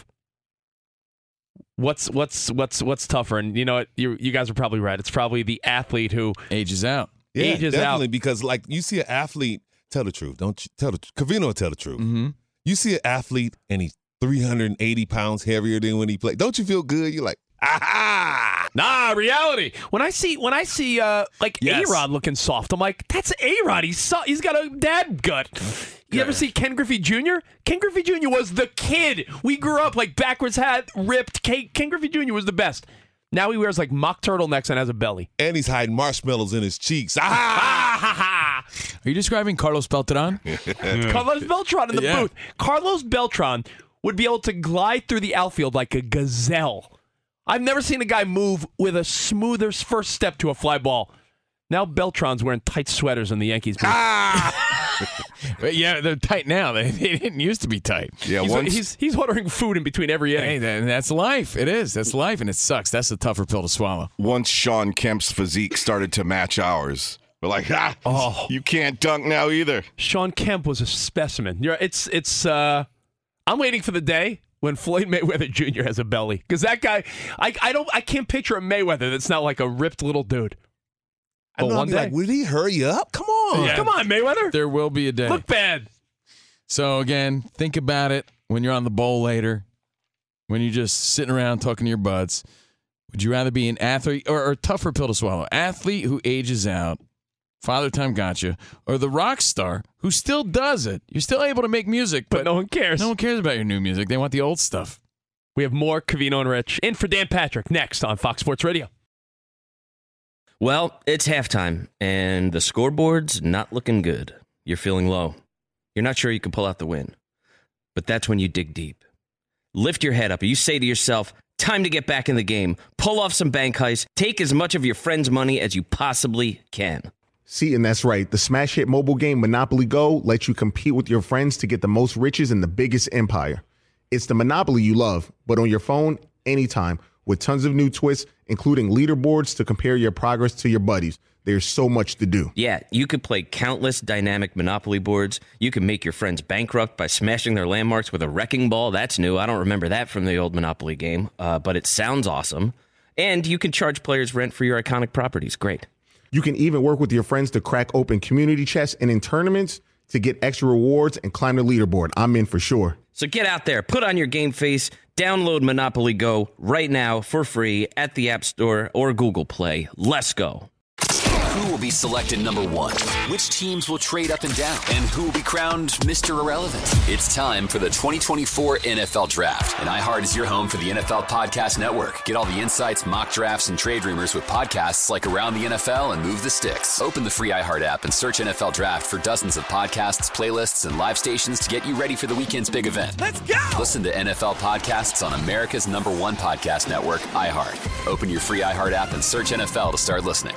what's what's what's what's tougher? And you know what? You you guys are probably right. It's probably the athlete who ages out. Yeah, ages definitely, out. because like you see an athlete, tell the truth. Don't you tell the Covino will tell the truth. Mm-hmm. You see an athlete and he's three hundred eighty pounds heavier than when he played. Don't you feel good? You're like, aha! Nah, reality. When I see when I see uh like Yes. A-Rod looking soft, I'm like, that's A-Rod. He's so, he's got a dad gut. You ever see Ken Griffey Junior? Ken Griffey Junior was the kid. We grew up like backwards hat, ripped. Ken, Ken Griffey Junior was the best. Now he wears like mock turtlenecks and has a belly. And he's hiding marshmallows in his cheeks. Ah! Are you describing Carlos Beltran? Carlos Beltran in the Yeah. booth. Carlos Beltran would be able to glide through the outfield like a gazelle. I've never seen a guy move with a smoother first step to a fly ball Now Beltran's wearing tight sweaters in the Yankees booth. But yeah, they're tight now. They, they didn't used to be tight. Yeah, he's, once, he's he's ordering food in between every inning. Hey, that, that's life. It is. That's life, and it sucks. That's a tougher pill to swallow. once Sean Kemp's physique started to match ours, we're like, ah, Oh. you can't dunk now either. Sean Kemp was a specimen. You're, it's it's. Uh, I'm waiting for the day when Floyd Mayweather Junior has a belly, because that guy, I I don't I can't picture a Mayweather that's not like a ripped little dude. I know, one I'm day. like, would he hurry up? Come on. Yeah. Come on, Mayweather. There will be a day. Look bad. So again, think about it when you're on the bowl later, when you're just sitting around talking to your buds. Would you rather be an athlete or, or a tougher pill to swallow? Athlete who ages out, Father Time Gotcha, or the rock star who still does it? You're still able to make music, but, But no one cares. no one cares about your new music. They want the old stuff. We have more Covino and Rich in for Dan Patrick next on Fox Sports Radio. Well, it's halftime, and the scoreboard's not looking good. You're feeling low. You're not sure you can pull out the win. But that's when you dig deep. Lift your head up, and you say to yourself, time to get back in the game. Pull off some bank heists. Take as much of your friend's money as you possibly can. See, and that's right. The smash hit mobile game Monopoly Go lets you compete with your friends to get the most riches in the biggest empire. It's the Monopoly you love, but on your phone, anytime, with tons of new twists, including leaderboards to compare your progress to your buddies. There's so much to do. Yeah, you could play countless dynamic Monopoly boards. You can make your friends bankrupt by smashing their landmarks with a wrecking ball. That's new. I don't remember that from the old Monopoly game, uh, but it sounds awesome. And you can charge players rent for your iconic properties. Great. You can even work with your friends to crack open community chests and in tournaments to get extra rewards and climb the leaderboard. I'm in for sure. So get out there, put on your game face, download Monopoly Go right now for free at the App Store or Google Play. Let's go. Who will be selected number one? Which teams will trade up and down? And who will be crowned Mister Irrelevant? It's time for the twenty twenty-four N F L Draft. And iHeart is your home for the N F L Podcast Network. Get all the insights, mock drafts, and trade rumors with podcasts like Around the N F L and Move the Sticks. Open the free iHeart app and search N F L Draft for dozens of podcasts, playlists, and live stations to get you ready for the weekend's big event. Let's go! Listen to N F L podcasts on America's number one podcast network, iHeart. Open your free iHeart app and search N F L to start listening.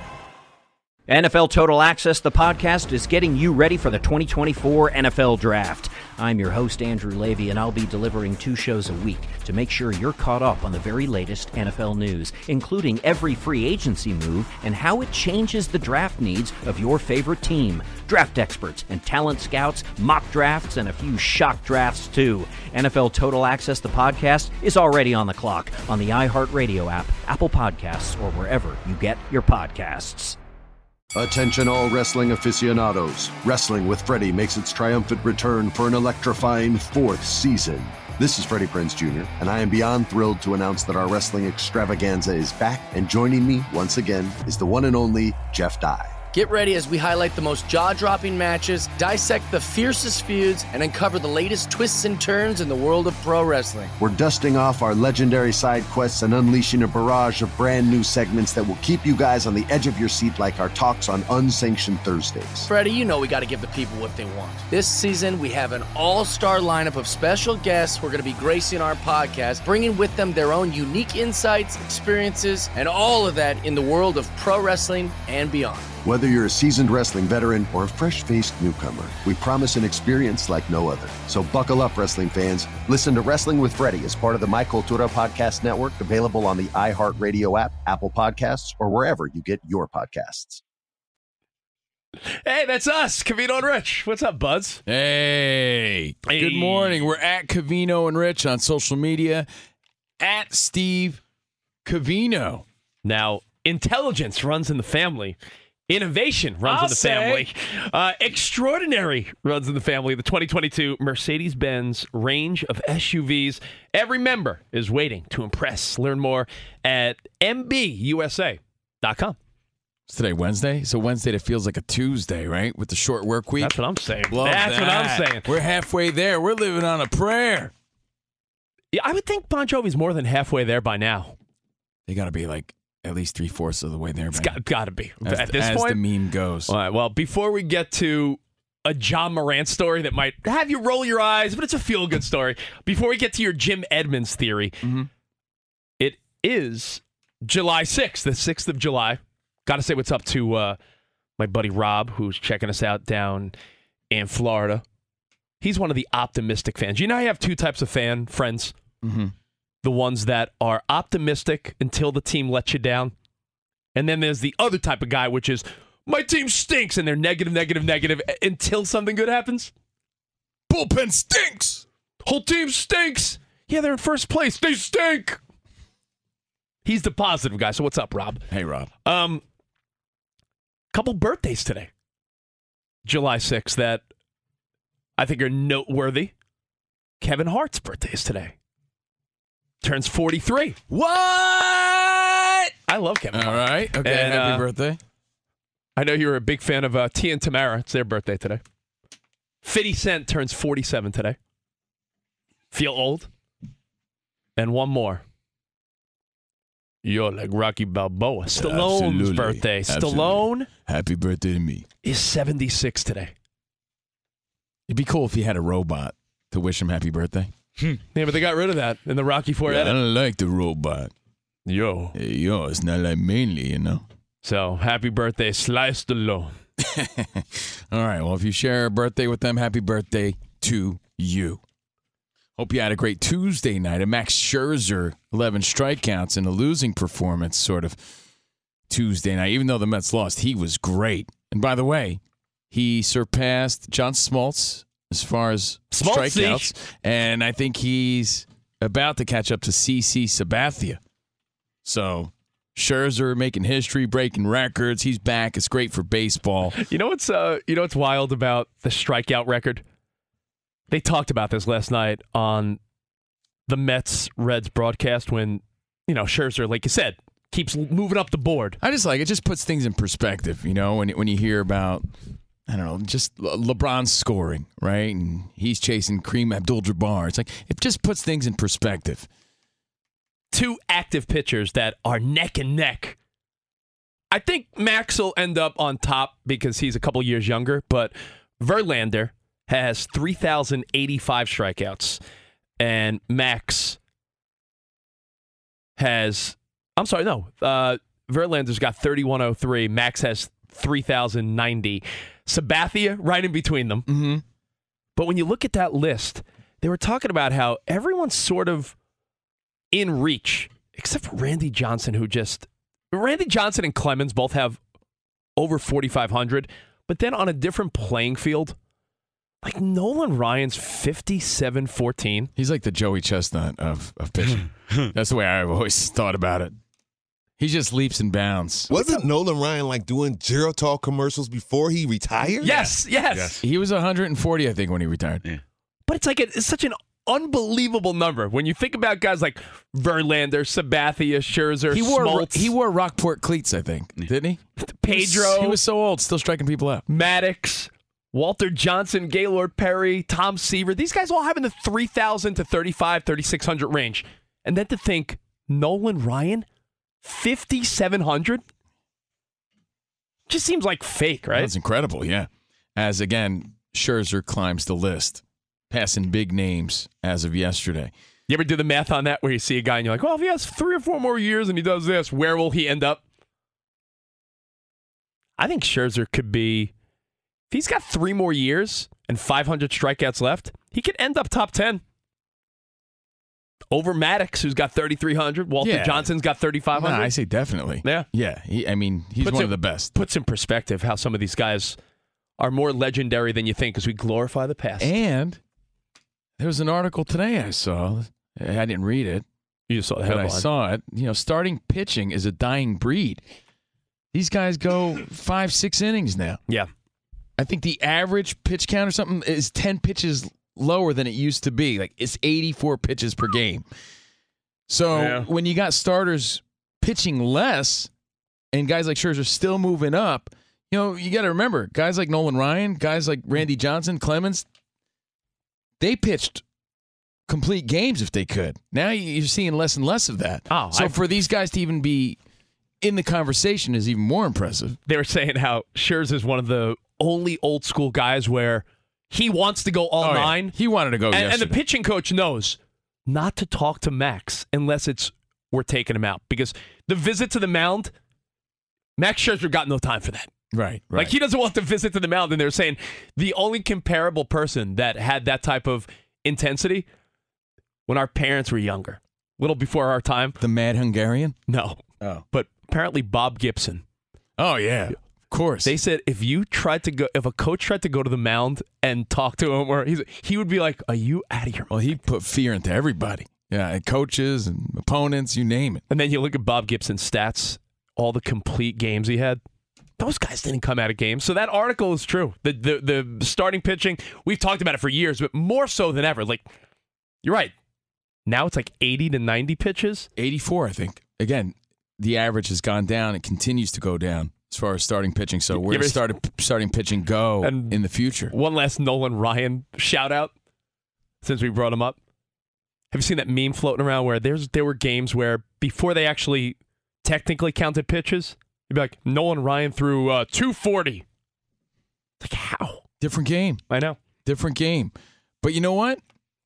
N F L Total Access, the podcast, is getting you ready for the twenty twenty-four N F L Draft. I'm your host, Andrew Levy, and I'll be delivering two shows a week to make sure you're caught up on the very latest N F L news, including every free agency move and how it changes the draft needs of your favorite team. Draft experts and talent scouts, mock drafts, and a few shock drafts, too. N F L Total Access, the podcast, is already on the clock on the iHeartRadio app, Apple Podcasts, or wherever you get your podcasts. Attention all wrestling aficionados. Wrestling with Freddie makes its triumphant return for an electrifying fourth season. This is Freddie Prinze Junior, and I am beyond thrilled to announce that our wrestling extravaganza is back, and joining me once again is the one and only Jeff Dye. Get ready as we highlight the most jaw-dropping matches, dissect the fiercest feuds, and uncover the latest twists and turns in the world of pro wrestling. We're dusting off our legendary side quests and unleashing a barrage of brand new segments that will keep you guys on the edge of your seat like our talks on Unsanctioned Thursdays. Freddie, you know we got to give the people what they want. This season, we have an all-star lineup of special guests who are going to be gracing our podcast, bringing with them their own unique insights, experiences, and all of that in the world of pro wrestling and beyond. Whether you're a seasoned wrestling veteran or a fresh-faced newcomer, we promise an experience like no other. So buckle up, wrestling fans. Listen to Wrestling with Freddie as part of the My Cultura Podcast Network, available on the iHeartRadio app, Apple Podcasts, or wherever you get your podcasts. Hey, that's us, Covino and Rich. What's up, buds? Hey, Hey. good morning. We're at Covino and Rich on social media, at Steve Covino. Now, intelligence runs in the family. Innovation runs I'll in the say. family. Uh, extraordinary runs in the family. The twenty twenty-two Mercedes-Benz range of S U Vs. Every member is waiting to impress. Learn more at M B U S A dot com. It's today Wednesday, so Wednesday that feels like a Tuesday, right? With the short work week. That's what I'm saying. Love That's that. what I'm saying. We're halfway there. We're living on a prayer. Yeah, I would think Bon Jovi's more than halfway there by now. They got to be like at least three fourths of the way there. It's man. got, got to be. As, At this as point, the meme goes. All right, well, before we get to a John Morant story that might have you roll your eyes, but it's a feel-good story. Before we get to your Jim Edmonds theory, Mm-hmm. it is July sixth, the sixth of July. Got to say what's up to uh, my buddy Rob, who's checking us out down in Florida. He's one of the optimistic fans. You know, I have two types of fan friends. Mm-hmm. The ones that are optimistic until the team lets you down. And then there's the other type of guy, which is, my team stinks, and they're negative, negative, negative until something good happens. Bullpen stinks. Whole team stinks. Yeah, they're in first place. They stink. He's the positive guy. So what's up, Rob? Hey, Rob. Um, couple birthdays today. July sixth that I think are noteworthy. Kevin Hart's birthday is today. Turns forty-three. What? I love Kevin All Hart. right. Okay, And, happy uh, birthday. I know you're a big fan of uh, T and Tamara. It's their birthday today. fifty Cent turns forty-seven today. Feel old? And one more. You're like Rocky Balboa. Stallone's Absolutely. birthday. Absolutely. Stallone Happy birthday to me. is seventy-six today. It'd be cool if he had a robot to wish him happy birthday. Yeah, but they got rid of that in the Rocky Four Yeah, I edit. don't like the robot. Yo. Hey, yo, it's not like mainly, you know. So, happy birthday, Sly Stallone. All right, well, if you share a birthday with them, happy birthday to you. Hope you had a great Tuesday night. A Max Scherzer, eleven strikeouts and a losing performance sort of Tuesday night. Even though the Mets lost, he was great. And by the way, he surpassed John Smoltz as far as Smoltzy. strikeouts. And I think he's about to catch up to C C Sabathia. So Scherzer making history, breaking records. He's back. It's great for baseball. You know what's uh, you know what's wild about the strikeout record? They talked about this last night on the Mets Reds broadcast when, you know, Scherzer, like you said, keeps moving up the board. I just like it. Just puts things in perspective, you know, when when you hear about, I don't know, just Le- LeBron scoring, right? And he's chasing Kareem Abdul-Jabbar. It's like, it just puts things in perspective. Two active pitchers that are neck and neck. I think Max will end up on top because he's a couple years younger, but Verlander has three thousand eighty-five strikeouts, and Max has, I'm sorry, no, uh, Verlander's got thirty-one oh three, Max has three thousand ninety. Sabathia right in between them. Mm-hmm. But when you look at that list, they were talking about how everyone's sort of in reach, except for Randy Johnson, who just, Randy Johnson and Clemens both have over forty-five hundred, but then on a different playing field, like Nolan Ryan's fifty-seven fourteen. He's like the Joey Chestnut of, of pitching. That's the way I've always thought about it. He just leaps and bounds. Wasn't Nolan Ryan like doing Geritol commercials before he retired? Yes, yes. yes. He was one hundred forty, I think, when he retired. Yeah. But it's like a, it's such an unbelievable number when you think about guys like Verlander, Sabathia, Scherzer, He wore Smoltz, he wore Rockport cleats, I think, didn't he? Pedro. He was, he was so old, still striking people out. Maddox, Walter Johnson, Gaylord Perry, Tom Seaver. These guys all have in the three thousand to thirty-five, thirty-six hundred range. And then to think Nolan Ryan, fifty-seven hundred? Just seems like fake, right? That's incredible, yeah. As, again, Scherzer climbs the list, passing big names as of yesterday. You ever do the math on that where you see a guy and you're like, well, if he has three or four more years and he does this, where will he end up? I think Scherzer could be, if he's got three more years and five hundred strikeouts left, he could end up top ten. Over Maddox, who's got thirty-three hundred. Walter Yeah. Johnson's got thirty-five hundred. No, I say definitely. Yeah. Yeah. He, I mean, he's Puts one in- of the best. Puts in perspective how some of these guys are more legendary than you think as we glorify the past. And there was an article today I saw. I didn't read it. You just saw the but headline. I saw it. You know, starting pitching is a dying breed. These guys go five, six innings now. Yeah. I think the average pitch count or something is ten pitches lower than it used to be. Like, it's eighty-four pitches per game. So Yeah. when you got starters pitching less and guys like Scherzer still moving up, you know, you got to remember, guys like Nolan Ryan, guys like Randy Johnson, Clemens, they pitched complete games if they could. Now you're seeing less and less of that. Oh, so I- for these guys to even be in the conversation is even more impressive. They were saying how Scherzer is one of the only old school guys where he wants to go all Oh, yeah. nine. He wanted to go and, and yesterday. the pitching coach knows not to talk to Max unless it's we're taking him out. Because the visit to the mound, Max Scherzer got no time for that. Right, right. Like, he doesn't want to visit to the mound, and they're saying the only comparable person that had that type of intensity when our parents were younger, a little before our time. The Mad Hungarian? No. Oh. But apparently Bob Gibson. Oh, yeah. Of course. They said if you tried to go, if a coach tried to go to the mound and talk to him, or he's, he would be like, "Are you out of your mind?" Well, he put fear into everybody. Yeah, and coaches and opponents, you name it. And then you look at Bob Gibson's stats, all the complete games he had. Those guys didn't come out of games. So that article is true. The, the the starting pitching, we've talked about it for years, but more so than ever. Like, you're right. Now it's like eighty to ninety pitches. eighty-four, I think. Again, the average has gone down. It continues to go down as far as starting pitching. So where does starting, starting pitching go and in the future? One last Nolan Ryan shout out since we brought him up. Have you seen that meme floating around where there's there were games where before they actually technically counted pitches, you'd be like, Nolan Ryan threw uh, two forty. Like, how? Different game. I know. Different game. But you know what?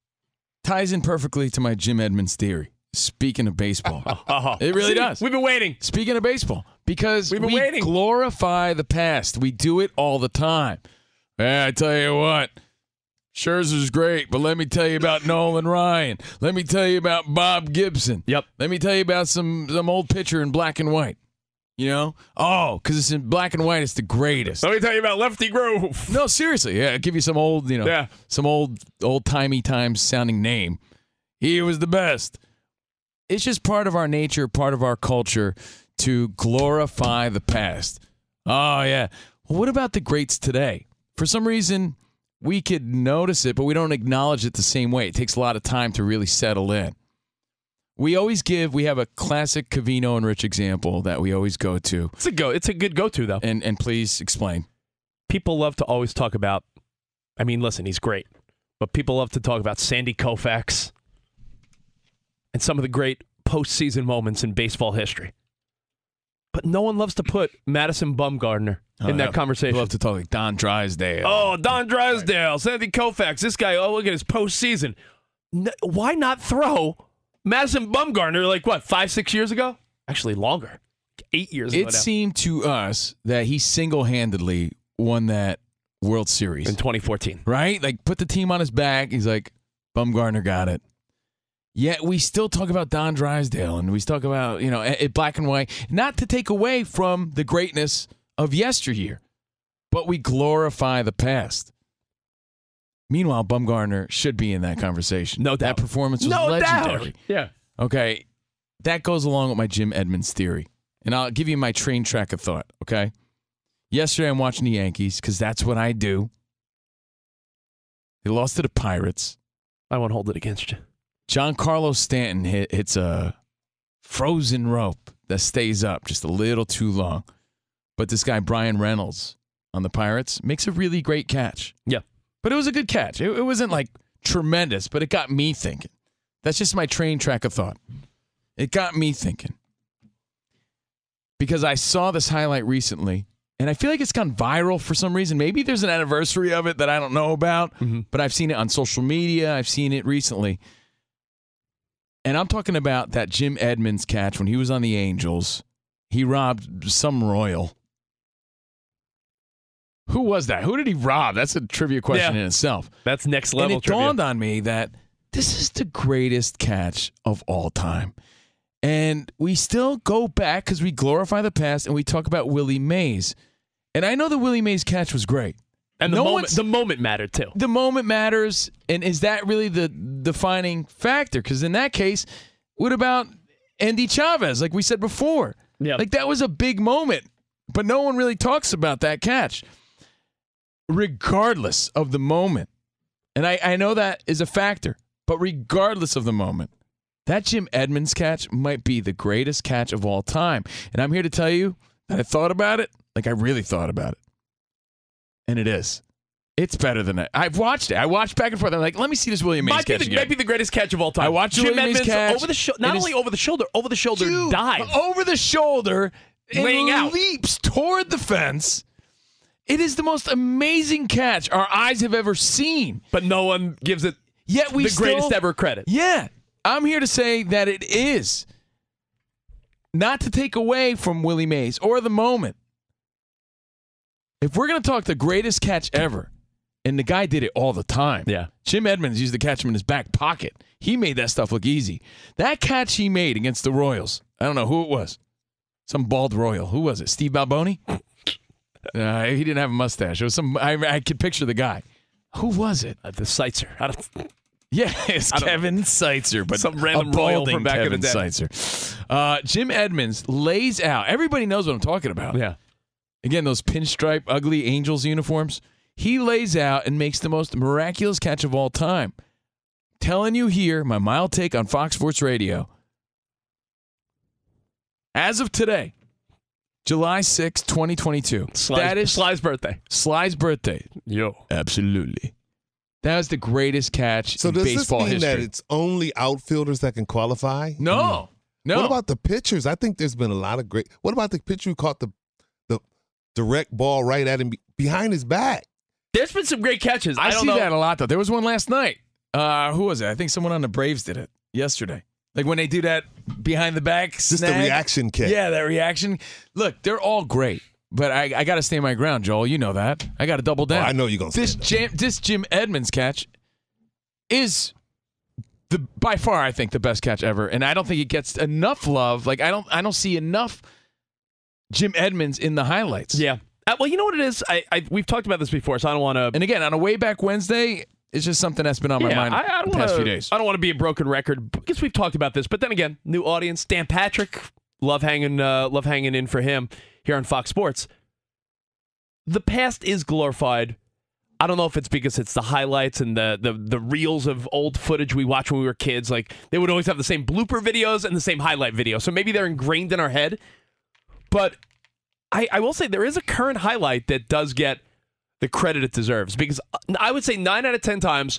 Ties in perfectly to my Jim Edmonds theory. Speaking of baseball. uh-huh. It really See, does. We've been waiting. Speaking of baseball. Because We've been we waiting. glorify the past. We do it all the time. Yeah, I tell you what. Scherzer's great, but let me tell you about Nolan Ryan. Let me tell you about Bob Gibson. Yep. Let me tell you about some, some old pitcher in black and white. You know? Oh, because it's in black and white. It's the greatest. Let me tell you about Lefty Grove. No, seriously. Yeah, I'll give you some old, you know, yeah. some old, old-timey times sounding name. He was the best. It's just part of our nature, part of our culture to glorify the past. Oh, yeah. Well, what about the greats today? For some reason, we could notice it, but we don't acknowledge it the same way. It takes a lot of time to really settle in. We always give, we have a classic Covino and Rich example that we always go to. It's a go. It's a good go-to, though. And and please explain. People love to always talk about, I mean, listen, he's great, but people love to talk about Sandy Koufax and some of the great postseason moments in baseball history. But no one loves to put Madison Bumgarner Oh, in that yeah. conversation. We love to talk like Don Drysdale. Oh, Don Drysdale, Sandy Koufax, this guy, oh, look at his postseason. No, why not throw Madison Bumgarner like, what, five, six years ago? Actually, longer. Eight years ago It now. seemed to us that he single-handedly won that World Series. In twenty fourteen. Right? Like, put the team on his back. He's like, Bumgarner got it. Yet we still talk about Don Drysdale, and we talk about, you know, it black and white. Not to take away from the greatness of yesteryear, but we glorify the past. Meanwhile, Bumgarner should be in that conversation. No doubt. That performance was no legendary. Doubt. Yeah. Okay, that goes along with my Jim Edmonds theory. And I'll give you my train track of thought, okay? Yesterday I'm watching the Yankees because that's what I do. They lost to the Pirates. I won't hold it against you. Giancarlo Stanton hit, hits a frozen rope that stays up just a little too long. But this guy, Brian Reynolds, on the Pirates, makes a really great catch. Yeah. But it was a good catch. It, it wasn't like tremendous, but it got me thinking. That's just my train track of thought. It got me thinking. Because I saw this highlight recently, and I feel like it's gone viral for some reason. Maybe there's an anniversary of it that I don't know about, mm-hmm. but I've seen it on social media. I've seen it recently. And I'm talking about that Jim Edmonds catch when he was on the Angels. He robbed some Royal. Who was that? Who did he rob? That's a trivia question yeah. in itself. That's next level and it trivia. dawned on me that this is the greatest catch of all time. And we still go back because we glorify the past and we talk about Willie Mays. And I know the Willie Mays catch was great. And the, no moment, the moment mattered, too. The moment matters. And is that really the defining factor? Because in that case, what about Andy Chavez, like we said before? Yeah. Like that was a big moment. But no one really talks about that catch. Regardless of the moment. And I, I know that is a factor. But regardless of the moment, that Jim Edmonds catch might be the greatest catch of all time. And I'm here to tell you that I thought about it. Like I really thought about it. And it is. It's better than that. I've watched it. I watched back and forth. I'm like, let me see this Willie Mays might catch be the, again. Might be the greatest catch of all time. I watched Jim Willie Mays Edmonds catch. over the sho- Not It only is- over the shoulder, over the shoulder Dude, dive. Over the shoulder. Laying and out. leaps toward the fence. It is the most amazing catch our eyes have ever seen. But no one gives it Yet we the still, greatest ever credit. Yeah. I'm here to say that it is. not to take away from Willie Mays or the moment, if we're going to talk the greatest catch ever, and the guy did it all the time. Yeah. Jim Edmonds used to catch him in his back pocket. He made that stuff look easy. That catch he made against the Royals, I don't know who it was. Some bald Royal. Who was it? Steve Balboni? uh, he didn't have a mustache. It was some. I, I could picture the guy. Who was it? Uh, the Seitzer. I don't, yeah, it's Kevin Seitzer, but some random a Royal balding from back Kevin in the day. Seitzer. Uh, Jim Edmonds lays out. Everybody knows what I'm talking about. Yeah. Again, those pinstripe, ugly Angels uniforms. He lays out and makes the most miraculous catch of all time. Telling you here, my mild take on Fox Sports Radio. As of today, July sixth, twenty twenty-two. Sly's, that is Sly's birthday. Sly's birthday. Yo. Absolutely. That was the greatest catch So in does baseball this mean history. that it's only outfielders that can qualify? No. No. What about the pitchers? I think there's been a lot of great. What about the pitcher who caught the the direct ball right at him be- behind his back? There's been some great catches. I, I, don't see know. that a lot, though. There was one last night. Uh, who was it? I think someone on the Braves did it yesterday. Like when they do that behind the back Just snag. the reaction kick. Yeah, that reaction. Look, they're all great, but I, I got to stay my ground, Joel. You know that. I got to double down. Oh, I know you're going to This Jim, this Jim Edmonds catch is the by far, I think, the best catch ever, and I don't think it gets enough love. Like I don't, I don't see enough Jim Edmonds in the highlights. Yeah. Uh, well, you know what it is? I, I We've talked about this before, so I don't want to... And again, on a way back Wednesday, it's just something that's been on my yeah, mind I, I don't the past wanna, few days. I don't want to be a broken record because we've talked about this. But then again, new audience, Dan Patrick, love hanging, uh, love hanging in for him here on Fox Sports. The past is glorified. I don't know if it's because it's the highlights and the, the the reels of old footage we watched when we were kids. Like they would always have the same blooper videos and the same highlight video. So maybe they're ingrained in our head. But I, I will say there is a current highlight that does get the credit it deserves, because I would say nine out of ten times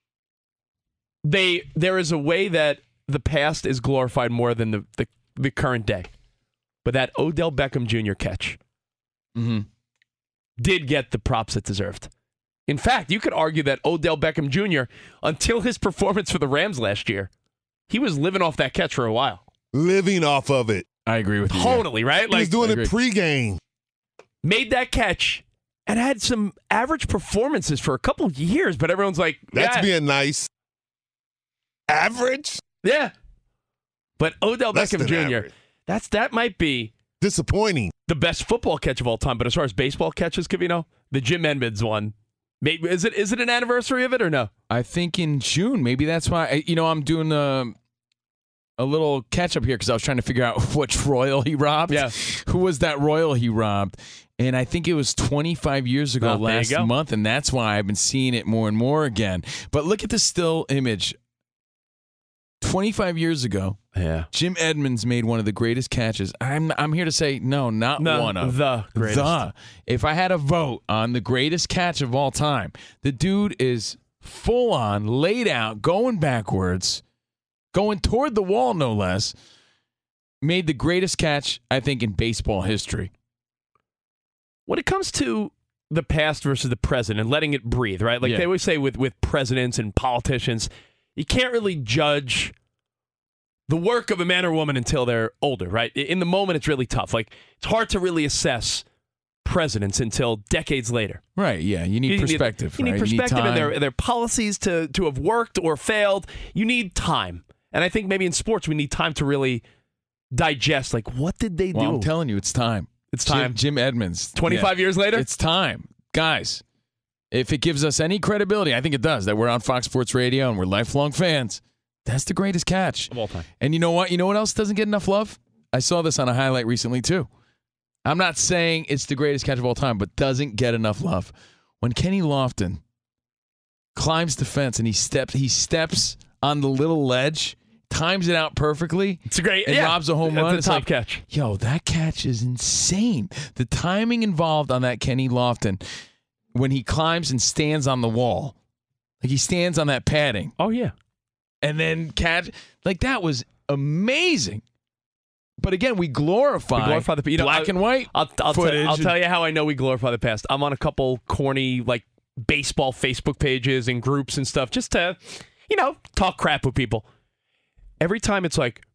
they there is a way that the past is glorified more than the, the, the current day. But that Odell Beckham Junior catch mm-hmm. did get the props it deserved. In fact, you could argue that Odell Beckham Junior, until his performance for the Rams last year, he was living off that catch for a while. Living off of it. I agree with you. Totally, right? He was doing it pregame. Made that catch and had some average performances for a couple of years, but everyone's like, That's yeah. being nice. Average? Yeah. But Odell Less Beckham than Junior, average. that's that might be disappointing. The best football catch of all time, but as far as baseball catches, Covino, the Jim Edmonds one. Maybe is it is it an anniversary of it or no? I think in June. Maybe that's why. I, you know, I'm doing a, a little catch up here because I was trying to figure out which Royal he robbed. Yeah. Who was that Royal he robbed? And I think it was twenty-five years ago Oh, there you last go. month, and that's why I've been seeing it more and more again. But look at the still image. twenty-five years ago, yeah, Jim Edmonds made one of the greatest catches. I'm I'm here to say no, not No, one of the greatest. The. If I had a vote on the greatest catch of all time, the dude is full on, laid out, going backwards, going toward the wall, no less. Made the greatest catch, I think, in baseball history. When it comes to the past versus the present and letting it breathe, right? Like Yeah. they always say with, with presidents and politicians, you can't really judge the work of a man or woman until they're older, right? In the moment, it's really tough. Like, it's hard to really assess presidents until decades later. Right, yeah. You need perspective. You need, right? perspective you need and time. their, their policies to, to have worked or failed. You need time. And I think maybe in sports, we need time to really digest, like, what did they Well, do? I'm telling you, it's time. It's time. Jim, Jim Edmonds. twenty-five years later? It's time. Guys, if it gives us any credibility, I think it does, that we're on Fox Sports Radio and we're lifelong fans, that's the greatest catch. Of all time. And you know what? You know what else doesn't get enough love? I saw this on a highlight recently, too. I'm not saying it's the greatest catch of all time, but doesn't get enough love. When Kenny Lofton climbs the fence and he steps, he steps on the little ledge, times it out perfectly. It's a great, and yeah. robs a home That's run. a It's top like, catch. Yo, that catch is insane. The timing involved on that Kenny Lofton when he climbs and stands on the wall, like he stands on that padding. Oh yeah, and then catch like that was amazing. But again, we glorify, We glorify the you know, black I- and white I'll, I'll, tell- footage. I'll tell you how I know we glorify the past. I'm on a couple corny like baseball Facebook pages and groups and stuff just to, you know, talk crap with people. Every time it's like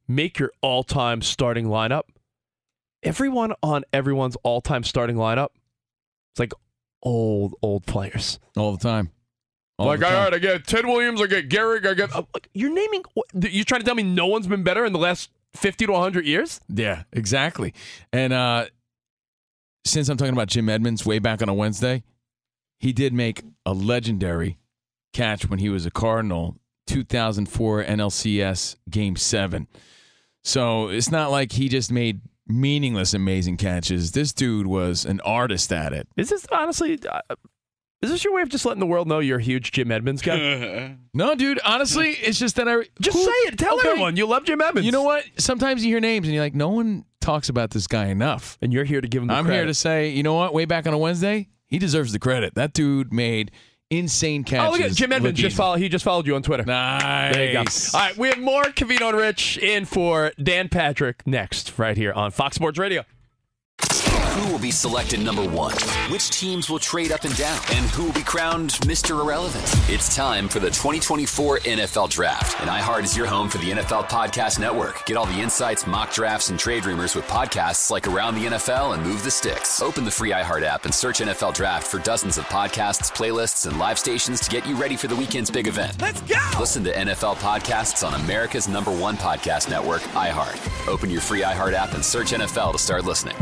make your all-time starting lineup, everyone on everyone's all-time starting lineup, it's like old, old players. All the time. All like, the all time. right, I get Ted Williams, I get Gehrig, I get... Uh, like, you're naming... You're trying to tell me no one's been better in the last fifty to one hundred years? Yeah, exactly. And uh, since I'm talking about Jim Edmonds way back on a Wednesday, he did make a legendary catch when he was a Cardinal, two thousand four N L C S Game seven. So it's not like he just made meaningless, amazing catches. This dude was an artist at it. Is this honestly... Uh, is this your way of just letting the world know you're a huge Jim Edmonds guy? No, dude. Honestly, it's just that I... Just who, say it. Tell okay. everyone you love Jim Edmonds. You know what? Sometimes you hear names and you're like, no one talks about this guy enough. And you're here to give him the I'm credit. here to say, you know what? Way back on a Wednesday, he deserves the credit. That dude made insane catches. Oh, look at Jim Edmonds. Look Just follow, he just followed you on Twitter. Nice. There you go. All right, we have more Covino and Rich in for Dan Patrick next, right here on Fox Sports Radio. Who will be selected number one? Which teams will trade up and down? And who will be crowned Mister Irrelevant? It's time for the twenty twenty-four N F L Draft. And iHeart is your home for the N F L Podcast Network. Get all the insights, mock drafts, and trade rumors with podcasts like Around the N F L and Move the Sticks. Open the free iHeart app and search N F L Draft for dozens of podcasts, playlists, and live stations to get you ready for the weekend's big event. Let's go! Listen to N F L podcasts on America's number one podcast network, iHeart. Open your free iHeart app and search N F L to start listening.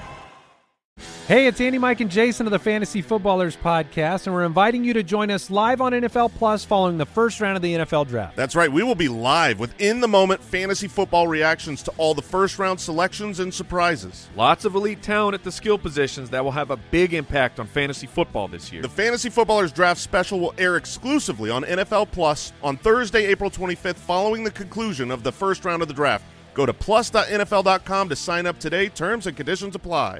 Hey, it's Andy, Mike, and Jason of the Fantasy Footballers Podcast, and we're inviting you to join us live on N F L Plus following the first round of the N F L Draft. That's right. We will be live with in-the-moment fantasy football reactions to all the first-round selections and surprises. Lots of elite talent at the skill positions that will have a big impact on fantasy football this year. The Fantasy Footballers Draft Special will air exclusively on N F L Plus on Thursday, April twenty-fifth, following the conclusion of the first round of the draft. Go to plus dot N F L dot com to sign up today. Terms and conditions apply.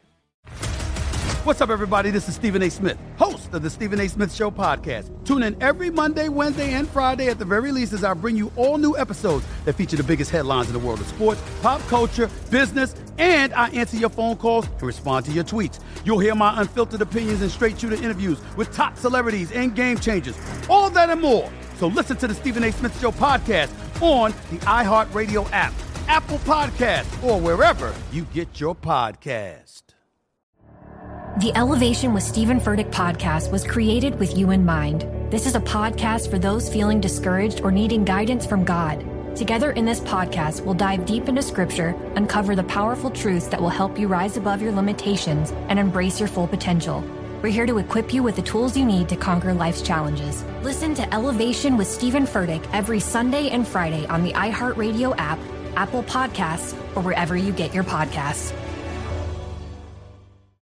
What's up, everybody? This is Stephen A. Smith, host of the Stephen A. Smith Show podcast. Tune in every Monday, Wednesday, and Friday at the very least as I bring you all new episodes that feature the biggest headlines in the world of sports, pop culture, business, and I answer your phone calls and respond to your tweets. You'll hear my unfiltered opinions and straight-shooter interviews with top celebrities and game changers. All of that and more. So listen to the Stephen A. Smith Show podcast on the iHeartRadio app, Apple Podcasts, or wherever you get your podcast. The Elevation with Stephen Furtick podcast was created with you in mind. This is a podcast for those feeling discouraged or needing guidance from God. Together in this podcast, we'll dive deep into Scripture, uncover the powerful truths that will help you rise above your limitations and embrace your full potential. We're here to equip you with the tools you need to conquer life's challenges. Listen to Elevation with Stephen Furtick every Sunday and Friday on the iHeartRadio app, Apple Podcasts, or wherever you get your podcasts.